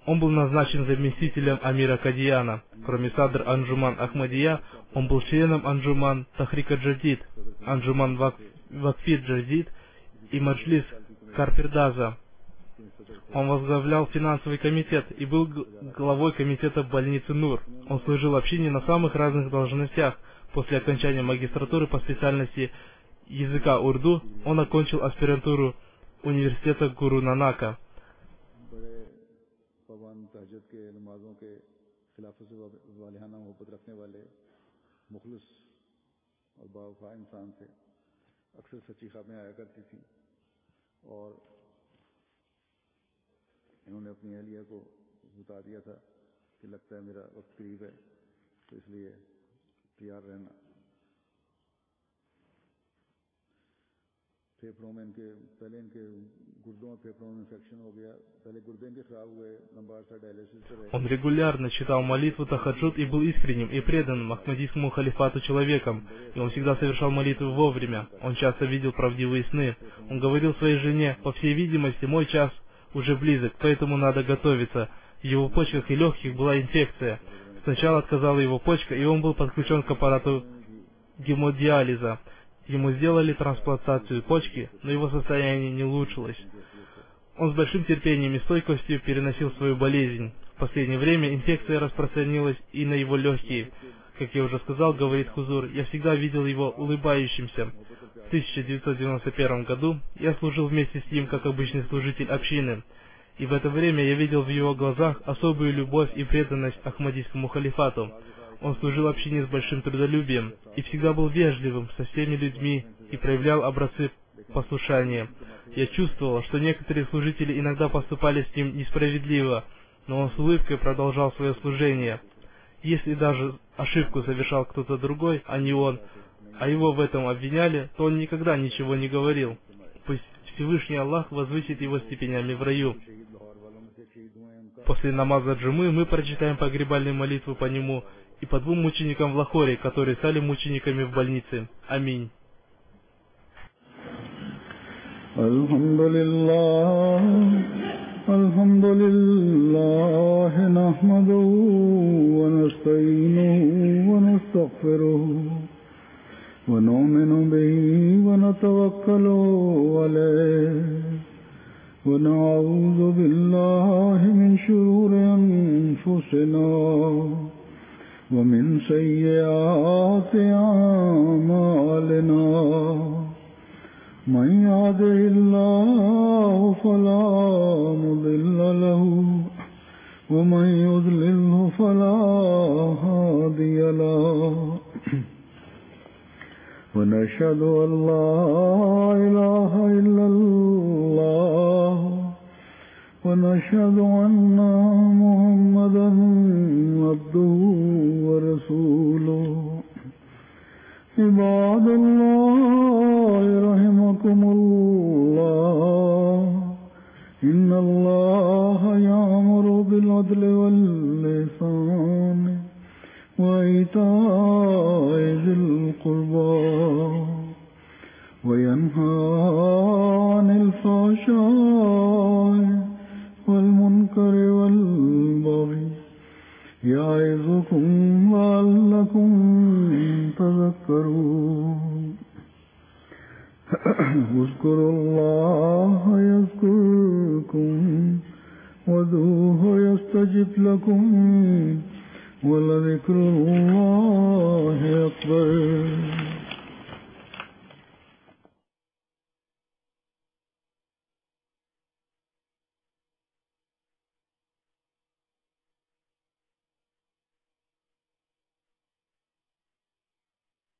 Он был назначен заместителем Амира Кадияна. Кроме Садр Анджуман Ахмадия, он был членом Анджуман Тахрика Джадид, Анджуман Вакфи Джадид и Маджлис Карпердаза. Он возглавлял финансовый комитет и был главой комитета больницы Нур. Он служил общине на самых разных должностях. После окончания магистратуры по специальности языка урду он окончил аспирантуру университета Гуру Нанака. इन्होंने अपनी अहलिया को बता दिया था कि लगता है मेरा वक्त करीब है, तो इसलिए तैयार रहना। फेफड़ों में इनके गुर्दों और फेफड़ों में इंफेक्शन हो गया, पहले गुर्दे इनके खराब हुए, लंबा अर्सा डायलिसिस पे रहे। Он регулярно читал молитву Тахаджуд и был искренним и преданным Ахмадийскому халифату человеком, и он всегда совершал молитву вовремя. Он часто видел правдивые сны. Он говорил своей жене: по всей видимости, мой час уже близок, поэтому надо готовиться. В его почках и легких была инфекция. Сначала отказала его почка, и он был подключен к аппарату гемодиализа. Ему сделали трансплантацию почки, но его состояние не улучшилось. Он с большим терпением и стойкостью переносил свою болезнь. В последнее время инфекция распространилась и на его легкие. Как я уже сказал, говорит Хузур, я всегда видел его улыбающимся. В 1991 году я служил вместе с ним как обычный служитель общины, и в это время я видел в его глазах особую любовь и преданность Ахмадийскому халифату. Он служил общине с большим трудолюбием и всегда был вежливым со всеми людьми и проявлял образцы послушания. Я чувствовал, что некоторые служители иногда поступали с ним несправедливо, но он с улыбкой продолжал свое служение. Если даже ошибку совершал кто-то другой, а не он, а его в этом обвиняли, то он никогда ничего не говорил. Пусть Всевышний Аллах возвысит его степенями в раю. После намаза джумы мы прочитаем погребальную молитву по нему и по двум мученикам в Лахоре, которые стали мучениками в больнице. Аминь. Алхамдулиллах, нахмадуху ва настаинуху ва настагфируху ва ну'мину бихи ва натаваккалу алейхи ва на'удhu billahi min shururi anfusina ومن سيئات أعمالنا من يهده الله فلا مضل له ومن يضلله فلا هادي له ونشهد أن لا إله إلا الله ونشهد أن محمدا عبده ورسوله عباد الله رحمكم الله إن الله يأمر بالعدل والإحسان وإيتاء ذي القربى وينهى عن الفحشاء والمنكر والبغي يعظكم لعلكم تذكرون اذكروا الله يذكركم وادعوه يستجب لكم ولذكر الله أكبر